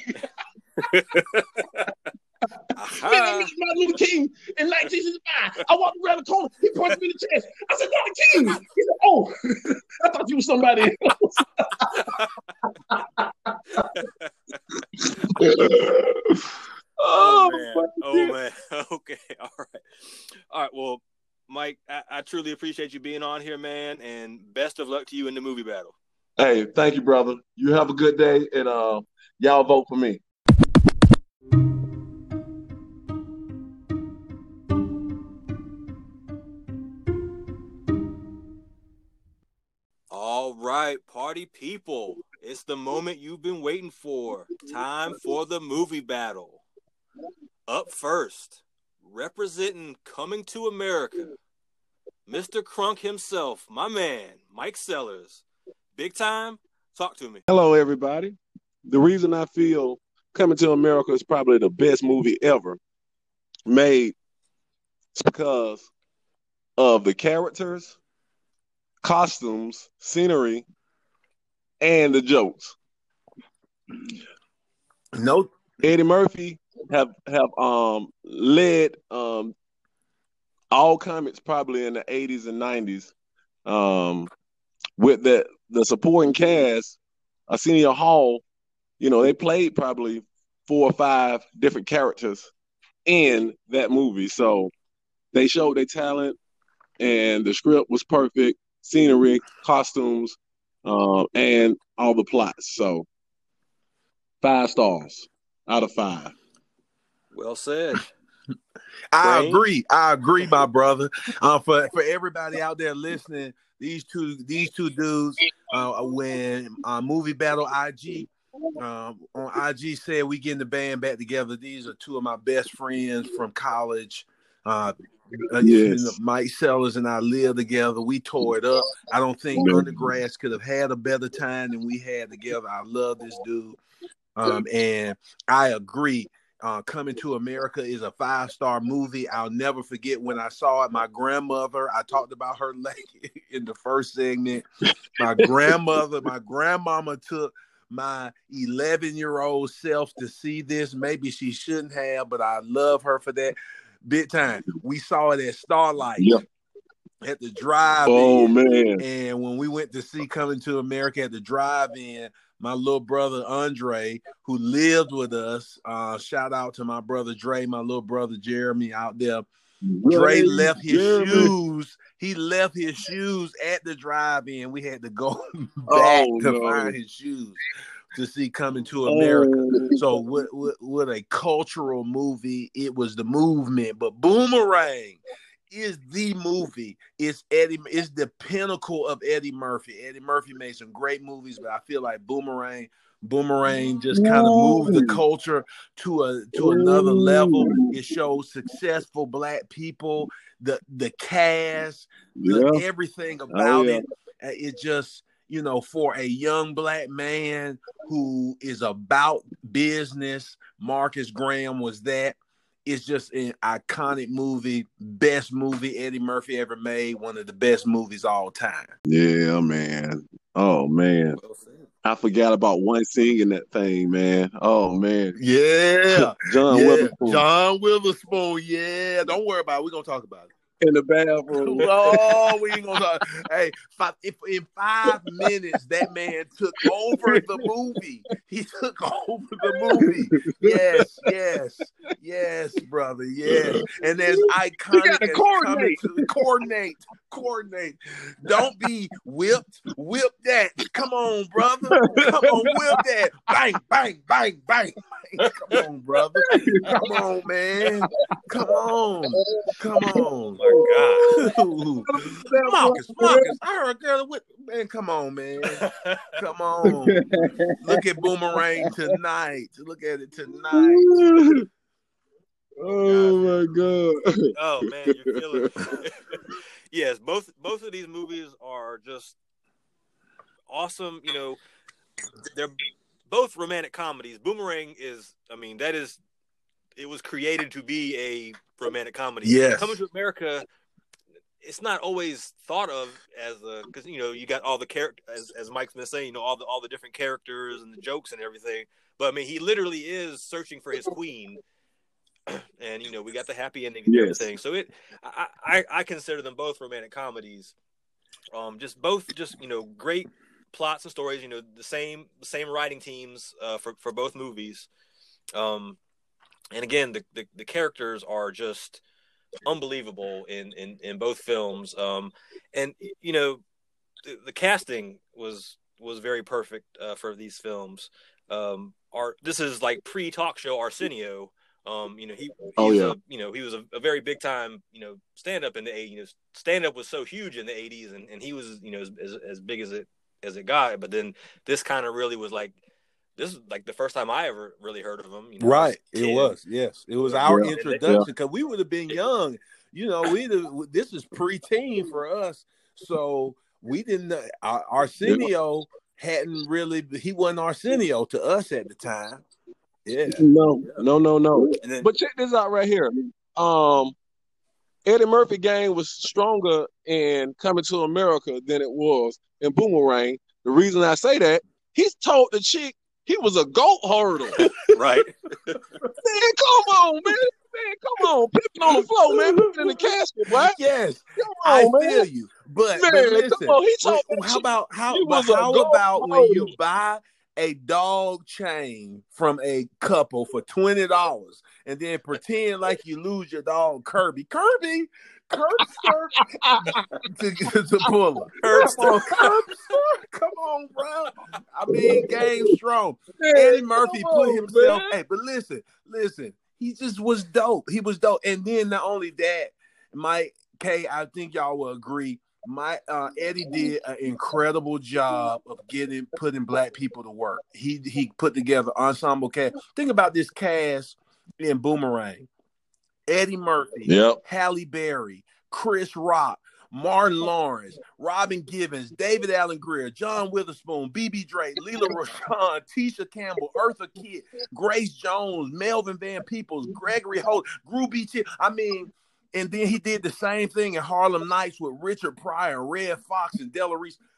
Uh-huh. Man, I met Martin Luther King in nineteen sixty-five. I walked around the corner. He punched me in the chest. I said, Doctor King. He said, "Oh, I thought you was somebody else." Oh, man. Oh, man. Okay. All right. All right. Well, Mike, I, I truly appreciate you being on here, man, and best of luck to you in the movie battle. Hey, thank you, brother. You have a good day, and uh, y'all vote for me. All right, party people. It's the moment you've been waiting for. Time for the movie battle. Up first, representing Coming to America, Mister Crunk himself, my man, Mike Sellers. Big time, talk to me. Hello, everybody. The reason I feel Coming to America is probably the best movie ever made is because of the characters, costumes, scenery, and the jokes. No, Eddie Murphy have have um led um all comics probably in the eighties and nineties. Um, with the the supporting cast, Arsenio Hall, you know, they played probably four or five different characters in that movie. So they showed their talent, and the script was perfect, scenery, costumes, uh, and all the plots. So five stars out of five. Well said. I agree. I agree, my brother. Uh, for for everybody out there listening, these two these two dudes, uh, when uh, Movie Battle I G um, on I G said we getting the band back together. These are two of my best friends from college. Uh, yes. Mike Sellers and I lived together. We tore it up. I don't think mm-hmm. undergrads could have had a better time than we had together. I love this dude, um, and I agree. Uh, Coming to America is a five-star movie. I'll never forget when I saw it. My grandmother, I talked about her like in the first segment. My grandmother, my grandmama took my eleven-year-old self to see this. Maybe she shouldn't have, but I love her for that. Big time. We saw it at Starlight. Yep. at the drive-in. Oh man! And when we went to see Coming to America at the drive-in, my little brother Andre, who lived with us, uh, shout out to my brother Dre, my little brother Jeremy out there. Dre Hey, left his Jeremy. shoes. He left his shoes at the drive-in. We had to go back Oh, to no. find his shoes to see Coming to America. Oh. So what, what, what a cultural movie. It was the movement. But Boomerang is the movie. It's Eddie. It's the pinnacle of Eddie Murphy. Eddie Murphy made some great movies, but I feel like Boomerang, Boomerang just kind of moved the culture to a to another level. It shows successful Black people, the the cast, the, Yeah. everything Oh, about yeah. it. Uh, It just, you know, for a young Black man who is about business, Marcus Graham was that. It's just an iconic movie, best movie Eddie Murphy ever made, one of the best movies all time. Yeah, man. Oh man. Well said. I forgot about one singing that thing, man. Oh man. Yeah, John yeah. Witherspoon John Witherspoon. Yeah, don't worry about it. We're gonna talk about it. in the bathroom. Oh, we ain't gonna talk. Hey, five, if in five minutes that man took over the movie. He took over the movie. Yes, yes, yes, brother. Yes, and as iconic gotta as coordinate. coming to coordinate, coordinate. Don't be whipped. Whip that. Come on, brother. Come on, whip that. Bang, bang, bang, bang. bang. Come on, brother. Come on, man. Come on. Come on. My Ooh. Marcus, Marcus, I heard a girl with man. Come on, man. God. Come on. Look at Boomerang tonight. Look at it tonight. Oh my god. Oh man, you're killing me. Yes, both both of these movies are just awesome. You know, they're both romantic comedies. Boomerang is, I mean, that is, it was created to be a romantic comedy. Yes. Coming to America, it's not always thought of as a, because you know you got all the characters, as as Mike's been saying, you know all the all the different characters and the jokes and everything. But I mean, he literally is searching for his queen. And you know we got the happy ending and Yes. everything, so it I, I I consider them both romantic comedies. Um, just both just you know great plots and stories. You know the same same writing teams uh, for for both movies. Um, and again the, the the characters are just unbelievable in in in both films. Um, and you know the, the casting was was very perfect uh, for these films. Um, our this is like pre talk show Arsenio. Um, you know, he, he's Oh, yeah. a, you know, he was a, a very big time, you know, stand up in the eighties. You know, stand up was so huge in the eighties, and, and he was, you know, as, as as big as it as it got. But then this kind of really was like, this is like the first time I ever really heard of him. You know, Right. as a It kid. was. Yes. It was our Yeah. introduction because we would have been young. You know, we this is preteen for us. So we didn't uh, Arsenio hadn't really he wasn't Arsenio to us at the time. Yeah. No, no, no, no. And then, But check this out right here. Um, Eddie Murphy game was stronger in Coming to America than it was in Boomerang. The reason I say that, he's told the chick he was a goat herder. right. Man, come on, man. Man, come on. Pippin on the floor, man. Pippin in the casket, boy. Yes. Come I on, feel man. you. But, Man, but listen, come on. He told wait, the how chick about how, he but was a how goat about when you herder. buy a dog chain from a couple for twenty dollars and then pretend like you lose your dog Kirby. Kirby, Curbster to, to pull her. Come on, Curbster. Come on, bro. I mean, game strong. Man, Eddie Murphy come put on, himself. man. Hey, but listen, listen. He just was dope. He was dope. And then not only that, Mike K, I think y'all will agree. My uh, Eddie did an incredible job of getting putting Black people to work. He he put together ensemble cast. Think about this cast in Boomerang: Eddie Murphy, Yep. Halle Berry, Chris Rock, Martin Lawrence, Robin Givens, David Allen Greer, John Witherspoon, B B Drake, Leela Rashawn, Tisha Campbell, Eartha Kitt, Grace Jones, Melvin Van Peebles, Gregory Holt, Groovy Chip. I mean. And then he did the same thing in Harlem Nights with Richard Pryor, Red Fox, and Della Reese.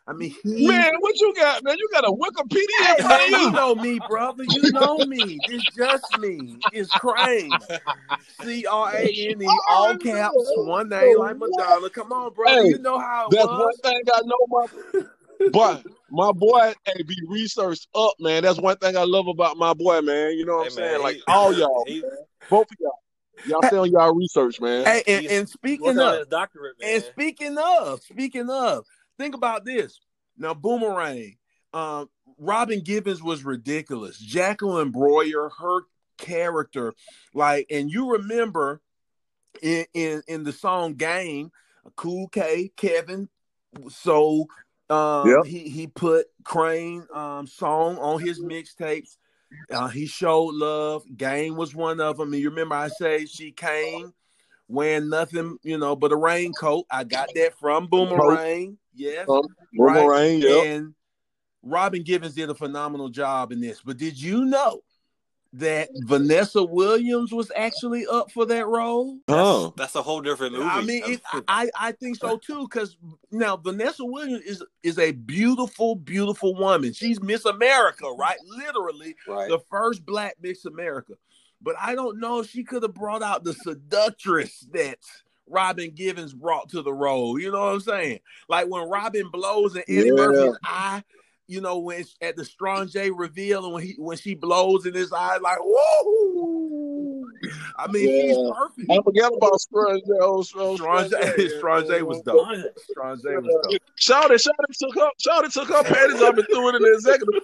I mean, he, man, what you got, man? You got a Wikipedia hey, in front of man, you you. know me, brother. You know me. It's just me. It's Crane. C R A N E, all caps, one name like Madonna. Come on, brother. Hey, You know how it that's was. one thing I know, my boy. My boy, hey, be researched up, man. That's one thing I love about my boy, man. You know what Hey, I'm saying? man, Like he- all y'all, he- man. Both of y'all. Y'all stay on y'all research, man. Hey, and, He's and speaking working on of, his doctorate, man. and speaking of, speaking of, think about this. Now, Boomerang, um, Robin Givens was ridiculous. Jacqueline Breuer, her character, like, and you remember in in, in the song Game, Cool K, Kevin, so um, Yep. he he put Crane um song on his mixtapes. Uh, he showed love. Game was one of them. And you remember I say she came wearing nothing, you know, but a raincoat. I got that from Boomerang. Yes. Um, Right. Boomerang, yep. And Robin Givens did a phenomenal job in this. But did you know that Vanessa Williams was actually up for that role? That's, Huh. that's a whole different movie. I mean, it, I I think so too. Because now Vanessa Williams is is a beautiful, beautiful woman. She's Miss America, right? Literally, right. the first Black Miss America. But I don't know if she could have brought out the seductress that Robin Givens brought to the role. You know what I'm saying? Like when Robin blows in Eddie Yeah. Murphy's eye. You know, when it's at the Strong J reveal and when he when she blows in his eye, like, whoa! I mean, Yeah. she's perfect. I forgot about Strong J. Old, old Strong J, J. Strong J was dope. Strong J was dope. Shawty, Shawty took her, Shawty took her panties off and threw it in the executive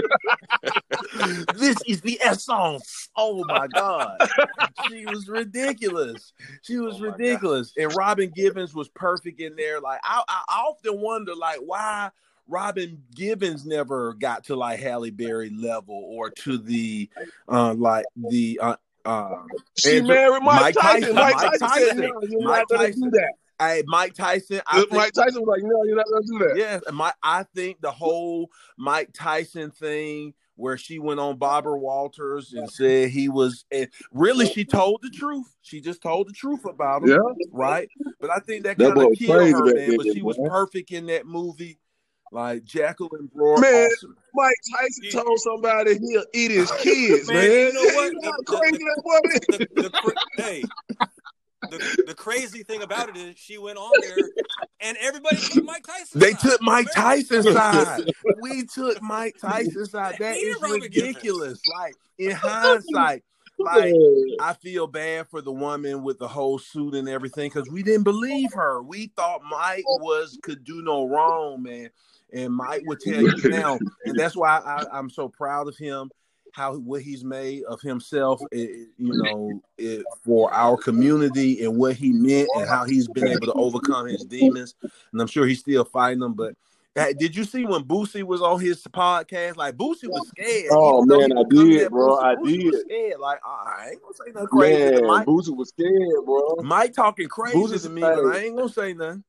face. This is the essence. Oh my God. She was ridiculous. She was Oh my ridiculous. And Robin Givens was perfect in there. Like I, I often wonder, like, why Robin Givens never got to like Halle Berry level or to the uh like the uh uh She and married Mike, Mike Tyson. Tyson. Mike Mike Tyson, Tyson. said, no, you're Mike not going to Tyson. do that. Hey, Mike Tyson. I think, Mike Tyson was like, no, you're not going to do that. yeah, my I think the whole Mike Tyson thing where she went on Barbara Walters and said he was, and really she told the truth. She just told the truth about him, Yeah. right? But I think that That kind boy of was killed crazy her, back man. then, But she was man. perfect in that movie. Like Jacqueline Breuer, Man, awesome. Mike Tyson You- told somebody he'll eat his kids, man. Man, you know what? You know how The- crazy that boy is? the, the, cra- hey, the, the crazy thing about it is she went on there and everybody took Mike Tyson. They side. took Mike Remember? Tyson's side. We took Mike Tyson's side. They That hated is Robin ridiculous. Like in hindsight, like I feel bad for the woman with the whole suit and everything because we didn't believe her. We thought Mike was could do no wrong, man. And Mike would tell you now, and that's why I, I'm so proud of him. How what he's made of himself, it, you know, it, for our community and what he meant and how he's been able to overcome his demons. And I'm sure he's still fighting them. But uh, did you see when Boosie was on his podcast? Like Boosie was scared. Oh, Even though man, he I was coming did, at bro. Boosie, I Boosie did. was scared. Like I ain't gonna say nothing crazy Man, to Mike. Boosie was scared, bro. Mike talking crazy Boosie's to me, but like- I ain't gonna say nothing.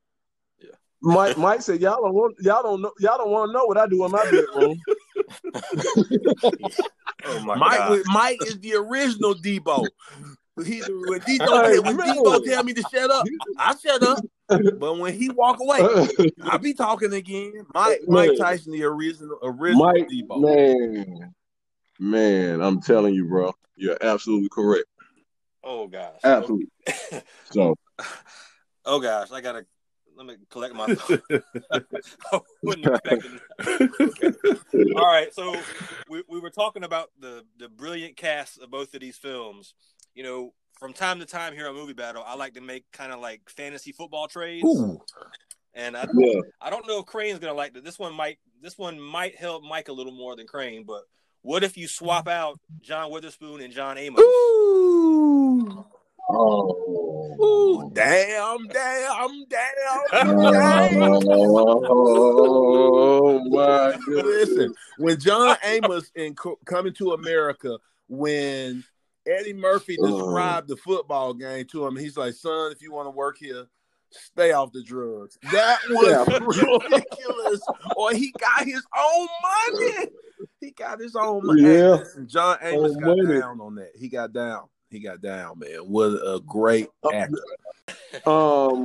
Mike, Mike said, "Y'all don't want, y'all don't know, y'all don't want to know what I do in my bedroom." Oh my Mike, God. was- Mike is the original Debo. He, when Debo, Hey, tell, when man. Debo tell me to shut up, I shut up. But when he walk away, I be talking again. Mike, Mike Man. Tyson, the original, original Mike, Debo. man, man, I'm telling you, bro, you're absolutely correct. Oh gosh. Absolutely. So, Oh gosh. I gotta let me collect my. I wasn't expecting that. Okay. All right. So we we were talking about the the brilliant cast of both of these films. You know, from time to time here on Movie Battle, I like to make kind of like fantasy football trades. Ooh. And I yeah, I don't know if Crane's gonna like that. This one might this one might help Mike a little more than Crane, but what if you swap out John Witherspoon and John Amos? Ooh. oh, Ooh. Damn, damn, damn, damn. oh my goodness. Listen, when John Amos in Co- Coming to America, when Eddie Murphy described the football game to him, he's like, "Son, if you want to work here, stay off the drugs." That was ridiculous. Or he got his own money. He got his own money. Hey, Yeah. listen, John Amos Own got money. down on that. He got down. He got down, man. What a great actor. Um,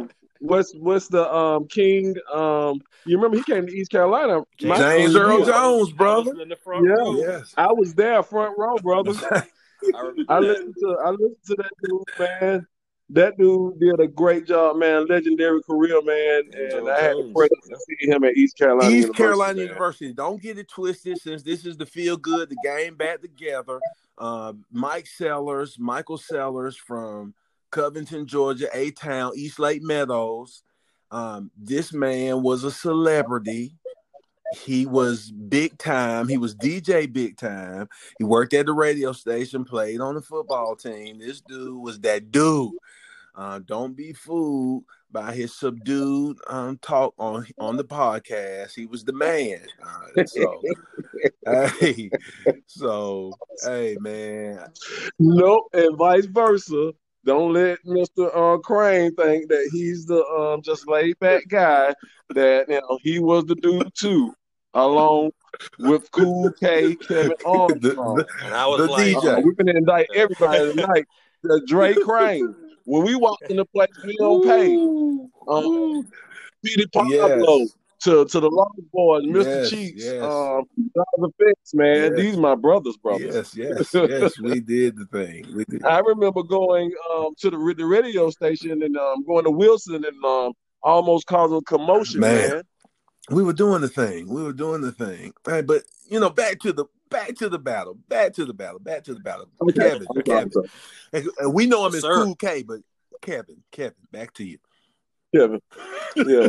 what's what's the um King? Um, you remember he came to East Carolina? James, James Earl year. Jones, brother. In the front yeah, row. Yes, I was there, front row, brother. I, I listened to I listened to that dude, man. That dude did a great job, man. Legendary career, man. James And Earl I had the Jones. privilege to see him at East Carolina East University. Carolina man. University. Don't get it twisted. Since this is the feel good, the game back together. Uh, Mike Sellers, Michael Sellers from Covington, Georgia, A Town, East Lake Meadows. Um, this man was a celebrity. He was big time. He was D J big time. He worked at the radio station, played on the football team. This dude was that dude. Uh, don't be fooled by his subdued um, talk on on the podcast. He was the man. Uh, so, hey, so hey, man. Nope, and vice versa. Don't let Mister Uh, Crane think that he's the um, just laid back guy. That you know he was the dude too, along with Cool K, Kevin Armstrong. The, the, and I was the like, D J. Uh, we're gonna indict everybody tonight. Uh, Dre Crane. When we walked in the place, we don't pay. Um, Petey Pablo Yes. to to the Lost Boys, Mister Yes, Cheeks, yes. um, Guys Effects, man. Yes. These my brothers, brothers. Yes, yes, yes. We did the thing. We did. I remember going um to the, the radio station and um going to Wilson and um almost causing a commotion, Man. man. We were doing the thing. We were doing the thing. Hey, but you know, back to the back to the battle. Back to the battle. Back to the battle. Okay. Kevin, Okay. Kevin. And, and we know him Yes, as sir. Cool K, but Kevin, Kevin, back to you. Kevin. Yeah.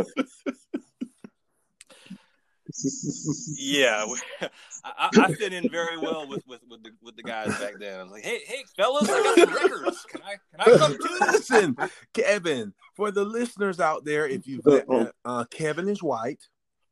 yeah, I, I fit in very well with, with, with the with the guys back then. I was like, hey, hey, fellas, I got some records. Can I can I come too? Listen, Kevin, for the listeners out there, if you've uh, uh, Kevin is white,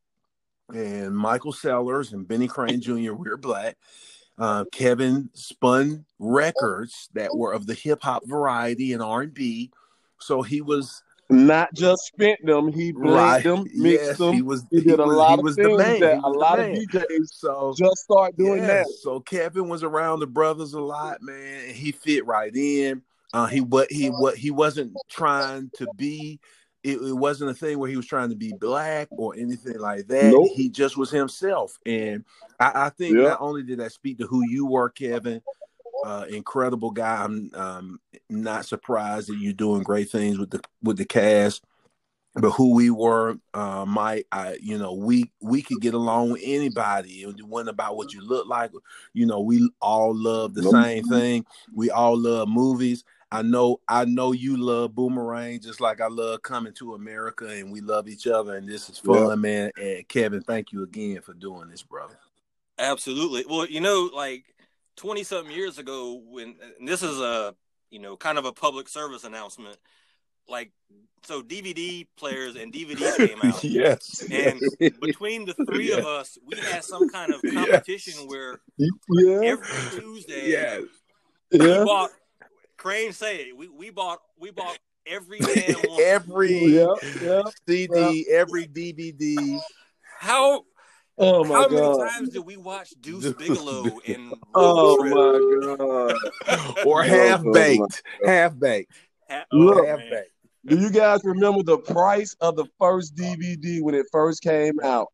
and Michael Sellers and Benny Crane Junior We're black. Uh, Kevin spun records that were of the hip hop variety and R and B, so he was Not just spent them, he blended right. them, mixed Yes, them. he was. He did a was, lot he of was things the man. that He a was lot the of man. D Js So just start doing yes, that. So Kevin was around the brothers a lot, man. And he fit right in. Uh, he what he what he wasn't trying to be. It, it wasn't a thing where he was trying to be black or anything like that. Nope. He just was himself, and I, I think Yeah. not only did that speak to who you were, Kevin, uh, incredible guy. I'm um, not surprised that you're doing great things with the with the cast. But who we were, uh, Mike, I, you know, we we could get along with anybody. It wasn't about what you look like. You know, we all love the Nope. same thing. We all love movies. I know, I know you love Boomerang just like I love Coming to America, and we love each other. And this is fun, Yeah. man. And Kevin, thank you again for doing this, brother. Absolutely. Well, you know, like twenty something years ago, when and this is a you know kind of a public service announcement. Like, so D V D players and D V Ds came out. Yes. And between the three Yes. of us, we had some kind of competition Yes. where Yeah. every Tuesday Yes. we Yeah. bought Crane say it, we, we bought we bought every damn one. Every Yeah. Yeah. C D, every D V D. How Oh my how many God. times did we watch Deuce Deuce Bigelow and Road Oh Trip? my God. Or Oh, half oh baked. Half baked. Ha- Look. oh, Half man. baked. Do you guys remember the price of the first D V D when it first came out?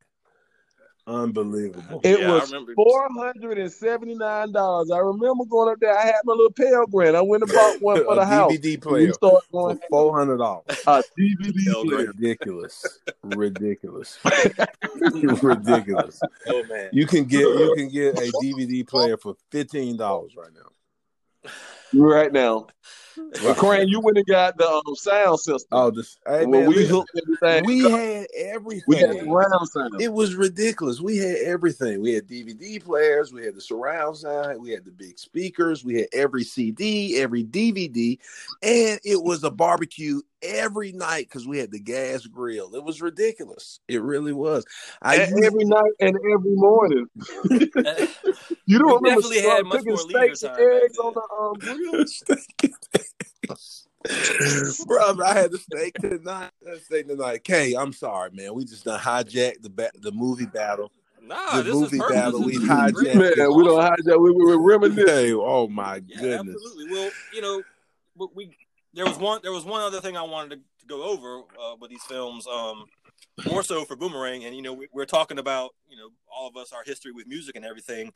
Unbelievable. It Yeah, I was remember. four hundred and seventy nine dollars. I remember going up there. I had my little Pell Grant. I went and bought one for the A house. D V D And player we started for going four hundred dollars. a D V D Pell player. Grant. Ridiculous. Ridiculous. Ridiculous. Oh man. You can get you can get a D V D player for fifteen dollars right now. Right now. Right. But Crane, you went and got the um, sound system. Oh, this hey when man, we listen, hooked everything. we up, had we had everything. surround sound. It was ridiculous. We had everything. We had D V D players. We had the surround sound. We had the big speakers. We had every C D, every D V D, and it was a barbecue every night because we had the gas grill. It was ridiculous. It really was. I And used, every night and every morning. You don't We remember definitely had start much cooking more leisure steaks and time back eggs then. on the um, grill? brother, I had the steak tonight. The steak tonight. Kay, I'm sorry, man. We just done hijacked the ba- the movie battle. Nah, The this movie is perfect. battle, This we is hijacked great. it. Man, This is we don't awesome. hijack. We were reminiscing. Hey, oh my Yeah, goodness. absolutely. Well, you know, but we there was one. There was one other thing I wanted to, to go over uh, with these films. Um, more so for Boomerang, and you know, we, we're talking about you know all of us our history with music and everything.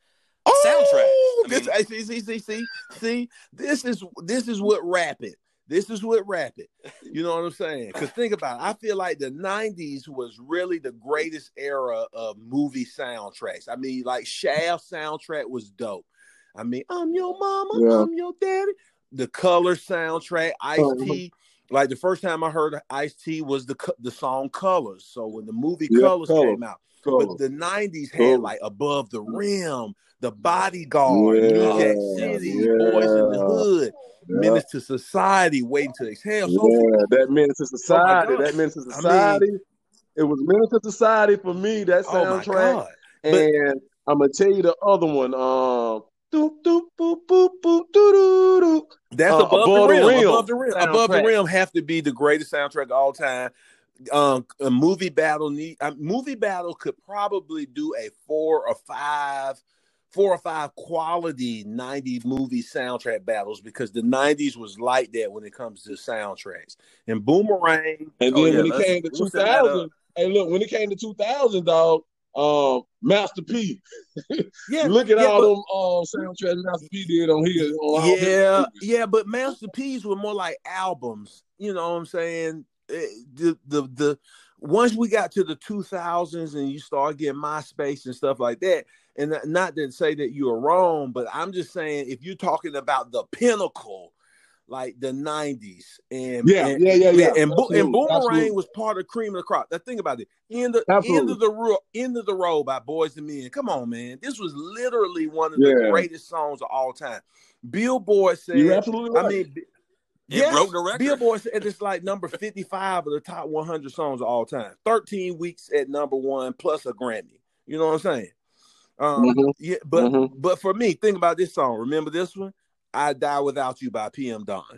Oh, soundtrack. This, I mean, see, see, see, see, see. This is this is what Rapid. This is what Rapid. You know what I'm saying? Because think about it. I feel like the nineties was really the greatest era of movie soundtracks. I mean, like Shaft soundtrack was dope. I mean, I'm your mama, Yeah. I'm your daddy. The Color soundtrack, Ice-T. Like the first time I heard Ice-T was the the song Colors. So when the movie Yeah, Colors Color. came out, Color. but the nineties had Color. like Above the Rim, The Bodyguard, Yeah, New Jack City, yeah, Boys in the Hood, yeah. Menace to Society, Waiting to Exhale. So Yeah, forth. that Menace to Oh my Society. God. That Menace to I mean, Society. It was Menace to Society for me, that oh my soundtrack. God. But And I'm gonna tell you the other one. Um, doop doop boop boop boop doo doo doo. that's Uh, Above the Above the Rim. Rim Above the Rim. Above the soundtrack. Rim have to be the greatest soundtrack of all time. Um, a movie battle need a movie battle could probably do a four or five, four or five quality nineties movie soundtrack battles because the nineties was like that when it comes to soundtracks. And Boomerang, And oh then yeah, when it let's came to we'll set that up. two thousand, hey, look, when it came to two thousand, dog, um, Master P. yeah, Look at yeah, all but them um soundtracks Master P did on his on all his yeah, movies. yeah, but Master P's were more like albums. You know what I'm saying? Eh, The the the once we got to the two thousands and you start getting MySpace and stuff like that, and not to say that you are wrong, but I'm just saying if you're talking about the pinnacle, like the nineties, and Yeah, and yeah, yeah, yeah, yeah. and, Bo- and Absolutely, Boomerang absolutely, was part of cream of the crop. Now think about it. End of end absolutely. of the road, end of the road by Boys and Men. Come on, man. This was literally one of the Yeah, greatest songs of all time. Billboard you're said, absolutely I right. mean, It yes, broke the record. Billboard said it's like number fifty-five of the top one hundred songs of all time. thirteen weeks at number one plus a Grammy. You know what I'm saying? Um, Mm-hmm. yeah, but Mm-hmm. but for me, think about this song. Remember this one? I Die Without You by P M Dawn.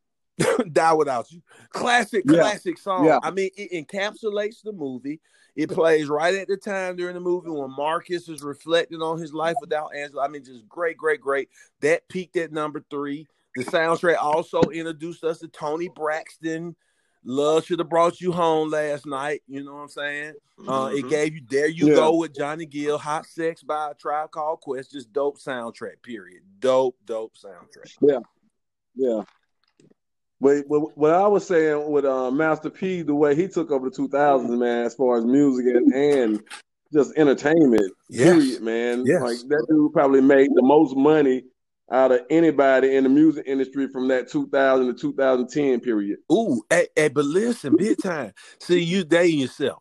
Die Without You. Classic, Yeah, classic song. yeah. I mean, it encapsulates the movie. It plays right at the time during the movie when Marcus is reflecting on his life without Angela. I mean, just great, great, great. That peaked at number three. The soundtrack also introduced us to Tony Braxton. Love Should Have Brought You Home last night. You know what I'm saying? Uh, it Mhm. gave you There You Yeah. Go with Johnny Gill. Hot Sex by a Tribe Called Quest. Just dope soundtrack, period. Dope, dope soundtrack. Yeah, yeah. But, but what I was saying with uh, Master P, the way he took over the two thousands, man, as far as music and, and just entertainment, Yes. period, man. Yes. Like that dude probably made the most money out of anybody in the music industry from that two thousand to two thousand ten period. Ooh, hey, hey, but listen, big time. See, you dating yourself.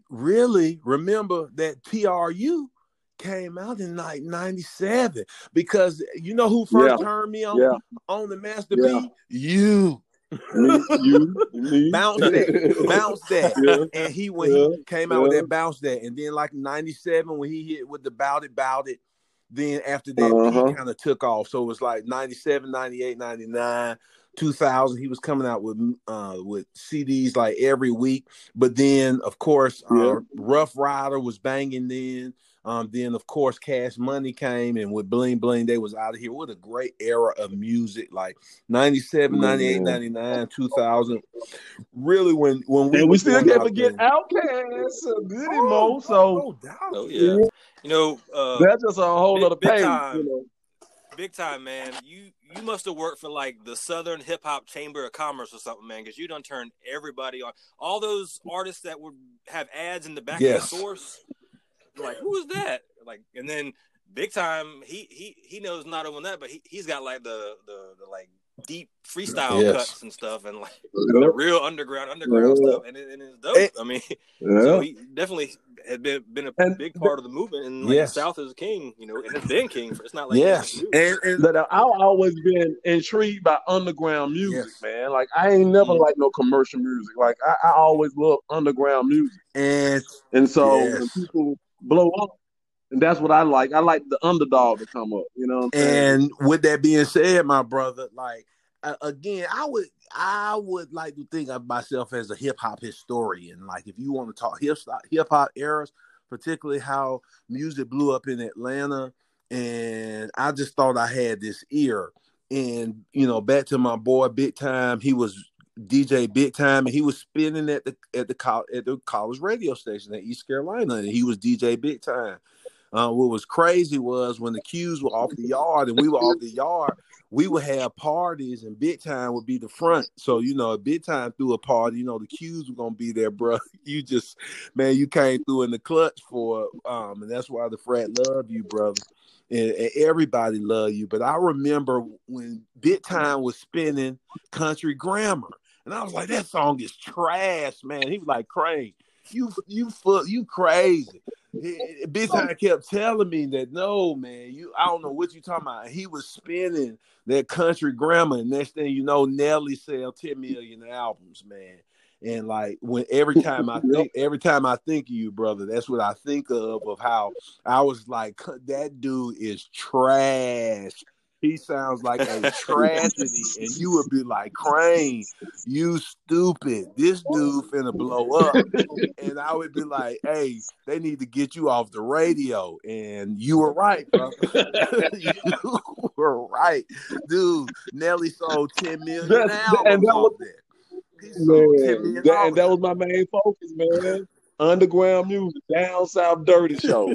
Really remember that T R U came out in like ninety-seven because you know who first Yeah, turned me on yeah, on the Master yeah. P? You. Me, you, me. Bounce that, bounce that. Yeah, And he when yeah, he came out with yeah. that bounce that, and then like ninety-seven when he hit with the Bout It, Bout It, then after that Uh-huh. he kind of took off. So it was like ninety-seven, ninety-eight, ninety-nine, two thousand. He was coming out with uh with C Ds like every week. But then of course uh, Yeah. Rough Rider was banging then. Um, then of course Cash Money came, and with Bling Bling they was out of here. What a great era of music, like ninety-seven, ninety-eight, Man. ninety-nine, two thousand. Really when when we And were we still doing can't our forget thing. Outkast, uh, Goody Oh, Mo. no, So no doubt. Oh yeah. yeah, You know, uh, that's just a whole big, other big page, time, you know. big time, man. You you must have worked for like the Southern Hip Hop Chamber of Commerce or something, man, because you done turned everybody on. All those artists that would have ads in the back Yes. of the source. Like, who is that? Like, and then big time, he he he knows not only that, but he he's got like the the, the like deep freestyle Yes. cuts and stuff, and like Yeah, the real underground underground yeah, stuff, and, it, and it's dope. And, I mean, yeah. so he definitely had been been a And big part of the movement, and like yes. the South is king, you know, and it's been king. For, it's not like Yes. anything new. And, and that I've always been intrigued by underground music, yes. man. Like I ain't never Mm. liked no commercial music. Like I, I always love underground music. And And so when yes. people blow up, and that's what I like. I like the underdog to come up. You know what I'm saying? And with that being said, my brother, like uh, again, I would I would like to think of myself as a hip hop historian. Like if you want to talk hip hip hop eras, particularly how music blew up in Atlanta, and I just thought I had this ear. And, you know, back to my boy Big Time, he was D J Big Time, and he was spinning at the at the co- at the college radio station at East Carolina, and he was D J Big Time. Uh, what was crazy was when the Qs were off the yard and we were off the yard, we would have parties and Big Time would be the front. So, you know, if Big Time threw a party, you know, the Qs were going to be there, bro. You just, man, you came through in the clutch for it. Um, and that's why the frat love you, brother. And, and everybody love you. But I remember when Big Time was spinning Country Grammar. And I was like, that song is trash, man. He was like, Crane, you, you, you crazy. Big Time kept telling me that no, man, you I don't know what you talking about. He was spinning that Country Grammar, and next thing you know, Nelly sell ten million albums, man. And like when every time I think, every time I think of you, brother, that's what I think of of how I was like, that dude is trash. He sounds like a tragedy, and you would be like, Crane, you stupid. This dude finna blow up. And I would be like, hey, they need to get you off the radio. And you were right, brother. You were right. Dude, Nelly sold ten million That's, albums and that off was, that. He sold man, ten million that, and that was my main focus, man. Underground music, down south dirty show.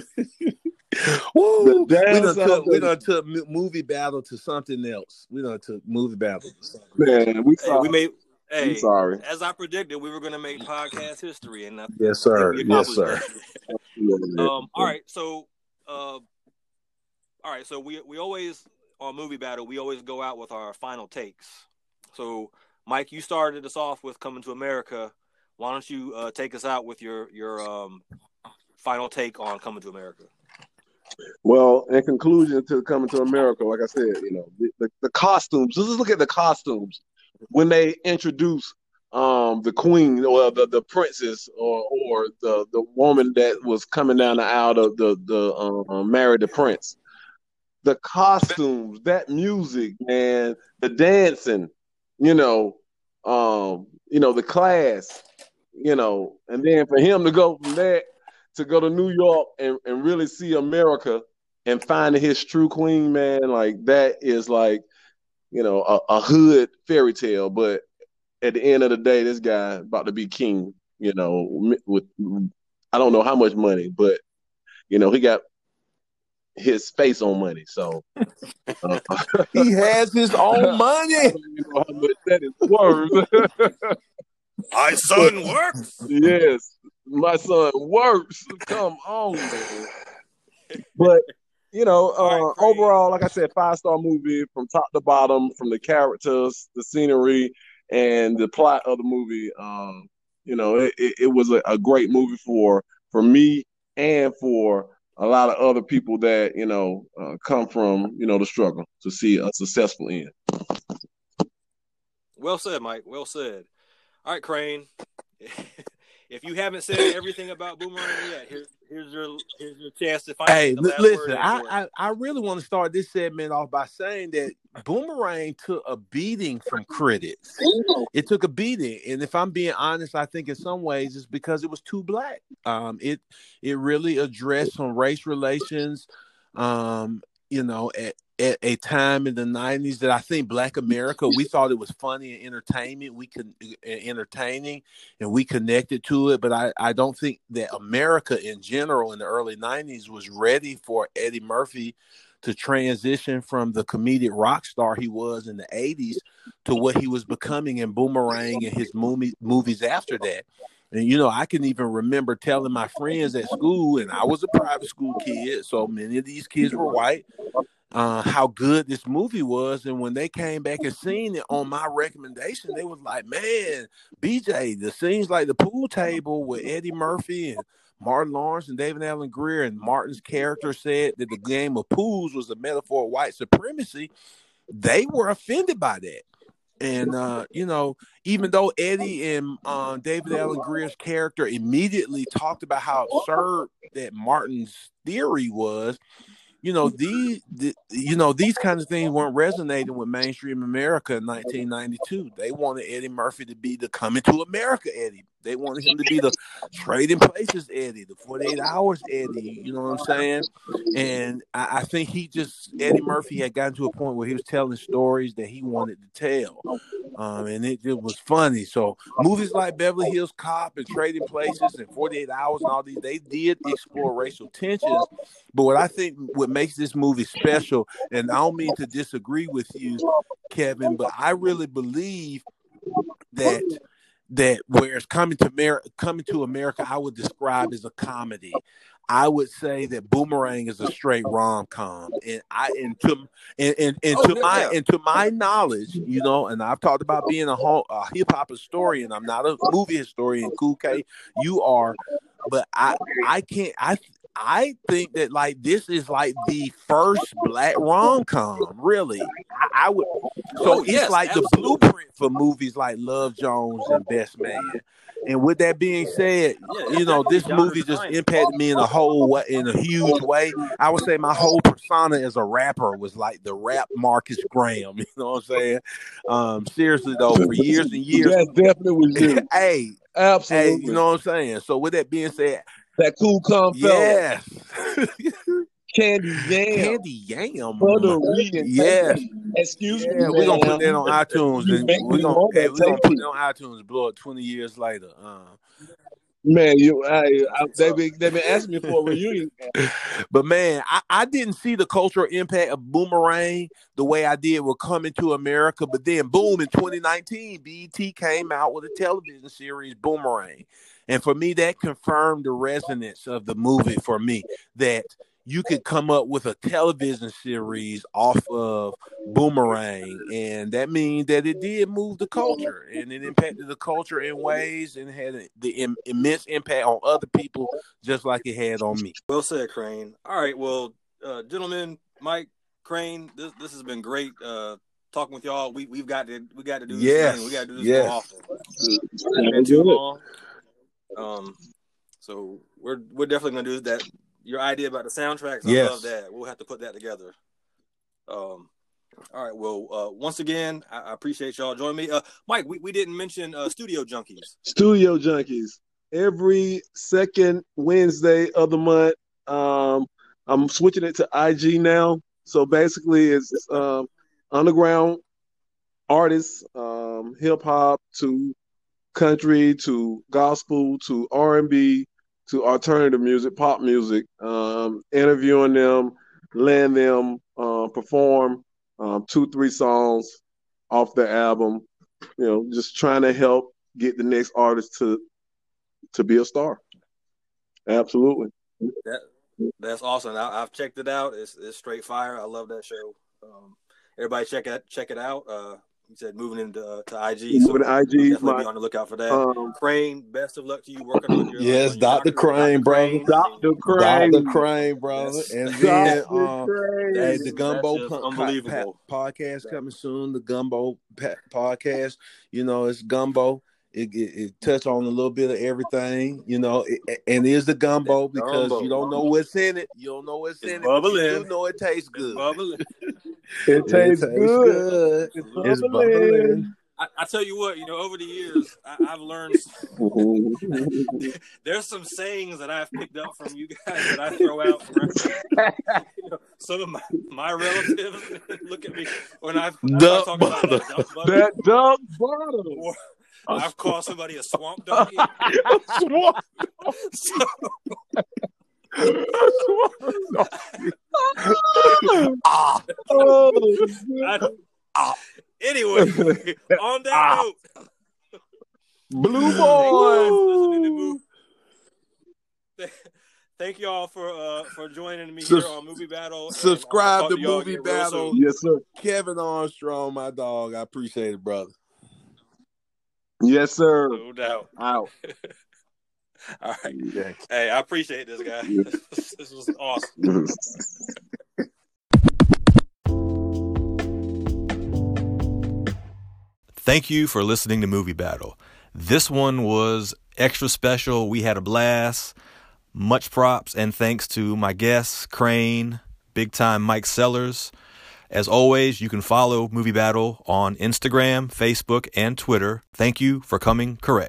Woo! We down done, south took, we dirty. done took movie battle to something else. We done took movie battle to something Man, we Hey, we made. Hey, I'm sorry. as I predicted, we were going to make podcast history, and I, Yes, sir. I think we Yes, accomplished sir. that. um. All right. So, uh, all right. So we we always on movie battle we always go out with our final takes. So, Mike, you started us off with Coming to America. Why don't you uh, take us out with your your um, final take on Coming to America? Well, in conclusion to Coming to America, like I said, you know, the, the, the costumes. Let's just look at the costumes when they introduce um, the queen or the, the princess or or the, the woman that was coming down the aisle, the the, the uh, married the prince. The costumes, that music, man, the dancing, you know, um, you know, the class, you know, and then for him to go from that to go to New York and, and really see America and finding his true queen, man, like that is like, you know, a, a hood fairy tale. But at the end of the day, this guy about to be king, you know, with I don't know how much money, but you know, he got his face on money. So uh, he has his own money. I don't even know how much that is worth. My son works. Yes, my son works. Come on, man. But you know, uh, right, overall, like I said, five star movie from top to bottom, from the characters, the scenery, and the plot of the movie. Um, you know, it, it, it was a, a great movie for for me and for a lot of other people that you know uh, come from you know the struggle to see a successful end. Well said, Mike. Well said. All right, Crane. If you haven't said everything about Boomerang yet, here, here's your here's your chance to find. Hey, the last listen, word I, I I really want to start this segment off by saying that Boomerang took a beating from critics. It took a beating, and if I'm being honest, I think in some ways it's because it was too black. Um, it it really addressed some race relations. Um, you know, at, at a time in the nineties that I think Black America, we thought it was funny and entertainment. We could entertaining and we connected to it. But I, I don't think that America in general in the early nineties was ready for Eddie Murphy to transition from the comedic rock star he was in the eighties to what he was becoming in Boomerang and his movie, movies after that. And, you know, I can even remember telling my friends at school, and I was a private school kid, so many of these kids were white, uh, how good this movie was. And when they came back and seen it on my recommendation, they was like, man, B J, the scenes like the pool table with Eddie Murphy and Martin Lawrence and David Alan Grier, and Martin's character said that the game of pools was a metaphor of white supremacy. They were offended by that. And, uh, you know, even though Eddie and uh, David Alan Grier's character immediately talked about how absurd that Martin's theory was, you know, these, the, you know, these kinds of things weren't resonating with mainstream America in nineteen ninety-two. They wanted Eddie Murphy to be the Coming to America Eddie. They wanted him to be the Trading Places Eddie, the forty-eight hours Eddie. You know what I'm saying? And I, I think he just, Eddie Murphy had gotten to a point where he was telling stories that he wanted to tell. Um, and it, it was funny. So movies like Beverly Hills Cop and Trading Places and forty-eight hours and all these, they did explore racial tensions. But what I think what makes this movie special, and I don't mean to disagree with you, Kevin, but I really believe that that whereas coming to America, coming to America, I would describe as a comedy. I would say that Boomerang is a straight rom-com, and I and to and, and, and Oh, to yeah, my yeah. and to my knowledge, you know, and I've talked about being a, ho- a hip hop historian. I'm not a movie historian. Cool K, you are, but I I can't I. I think that like this is like the first black rom-com, really. I, I would so Oh, it's yes, like absolutely. the blueprint for movies like Love Jones and Best Man. And with that being said, Yeah, it's you know, definitely this genre movie just defining. impacted me in a whole way, in a huge way. I would say my whole persona as a rapper was like the rap Marcus Graham. You know what I'm saying? Um, seriously though, for years and years, That definitely was you. hey, hey, Absolutely. you know what I'm saying? So with that being said, that cool calm yes. Candy Yam. Candy Yam. Puerto Rican. Yes. Excuse Yeah, me, we're gonna put that ma'am. on iTunes You and make we're me gonna want hey, that we're gonna put tasty. it on iTunes and blow it twenty years later. Uh, Man, you, I, I, they been they been asking me for a reunion. but man, I, I didn't see the cultural impact of Boomerang the way I did with Coming to America. But then, boom, in twenty nineteen, B E T came out with a television series, Boomerang. And for me, that confirmed the resonance of the movie for me, that you could come up with a television series off of Boomerang. And that means that it did move the culture, and it impacted the culture in ways and had the im- immense impact on other people, just like it had on me. Well said, Crane. All right, well, uh, gentlemen, Mike, Crane, this this has been great. Uh, talking with y'all, we we've got to we got to do this Yes, thing. We got to do this yes. more often. It's been too long. Um, so we're we're definitely gonna do that. Your idea about the soundtracks, I Yes. love that. We'll have to put that together. Um, all right. Well, uh, once again, I, I appreciate y'all joining me. Uh, Mike, we, we didn't mention uh, Studio Junkies. Studio Junkies. Every second Wednesday of the month. Um, I'm switching it to I G now. So basically, it's um, underground artists, um, hip hop to country to gospel to R and B to alternative music, pop music. Um, interviewing them, letting them uh, perform um, two, three songs off their album. You know, just trying to help get the next artist to to be a star. Absolutely. That that's awesome. I, I've checked it out. It's it's straight fire. I love that show. Um, everybody check it check it out. Uh, you said moving into uh, to I G. So Moving to I G, we'll definitely my- be on the lookout for that. Um, Crane, best of luck to you working on your Yes, on your Doctor Crane, brother. Doctor Crane. Doctor Crane, brother. That's- And then Doctor um, Crane. Hey, the Gumbo That's just po- unbelievable. po- podcast coming soon. The Gumbo pa- podcast, you know, it's Gumbo. It, it, it touch on a little bit of everything, you know, it, and it is the gumbo because Gumbo. you don't know what's in it. You don't know what's It's in it. But bubbling. you do know it tastes It's good. bubbling. It tastes good. good. It's It's bubbling. bubbling. I, I tell you what, you know, over the years, I, I've learned there's some sayings that I've picked up from you guys that I throw out. You know, some of my, my relatives look at me when I've, I Duck talk about butter. that duck butter. That duck butter. Or I've called somebody a swamp donkey. So, Ah, Oh, I, anyway, on that Ah. note, blue thank you guys for boy. listening to Move. Thank y'all for uh, for joining me Sus- here on Movie Battle. and Subscribe I'll to talk y'all Movie again real Battle. soon. yes, sir. Kevin Armstrong, my dog. I appreciate it, brother. Yes, sir. No doubt. Out. All right. Yeah. Hey, I appreciate this, guy. This was awesome. Thank you for listening to Movie Battle. This one was extra special. We had a blast. Much props and thanks to my guests, Crane, big time Mike Sellers. As always, you can follow Movie Battle on Instagram, Facebook, and Twitter. Thank you for coming correct.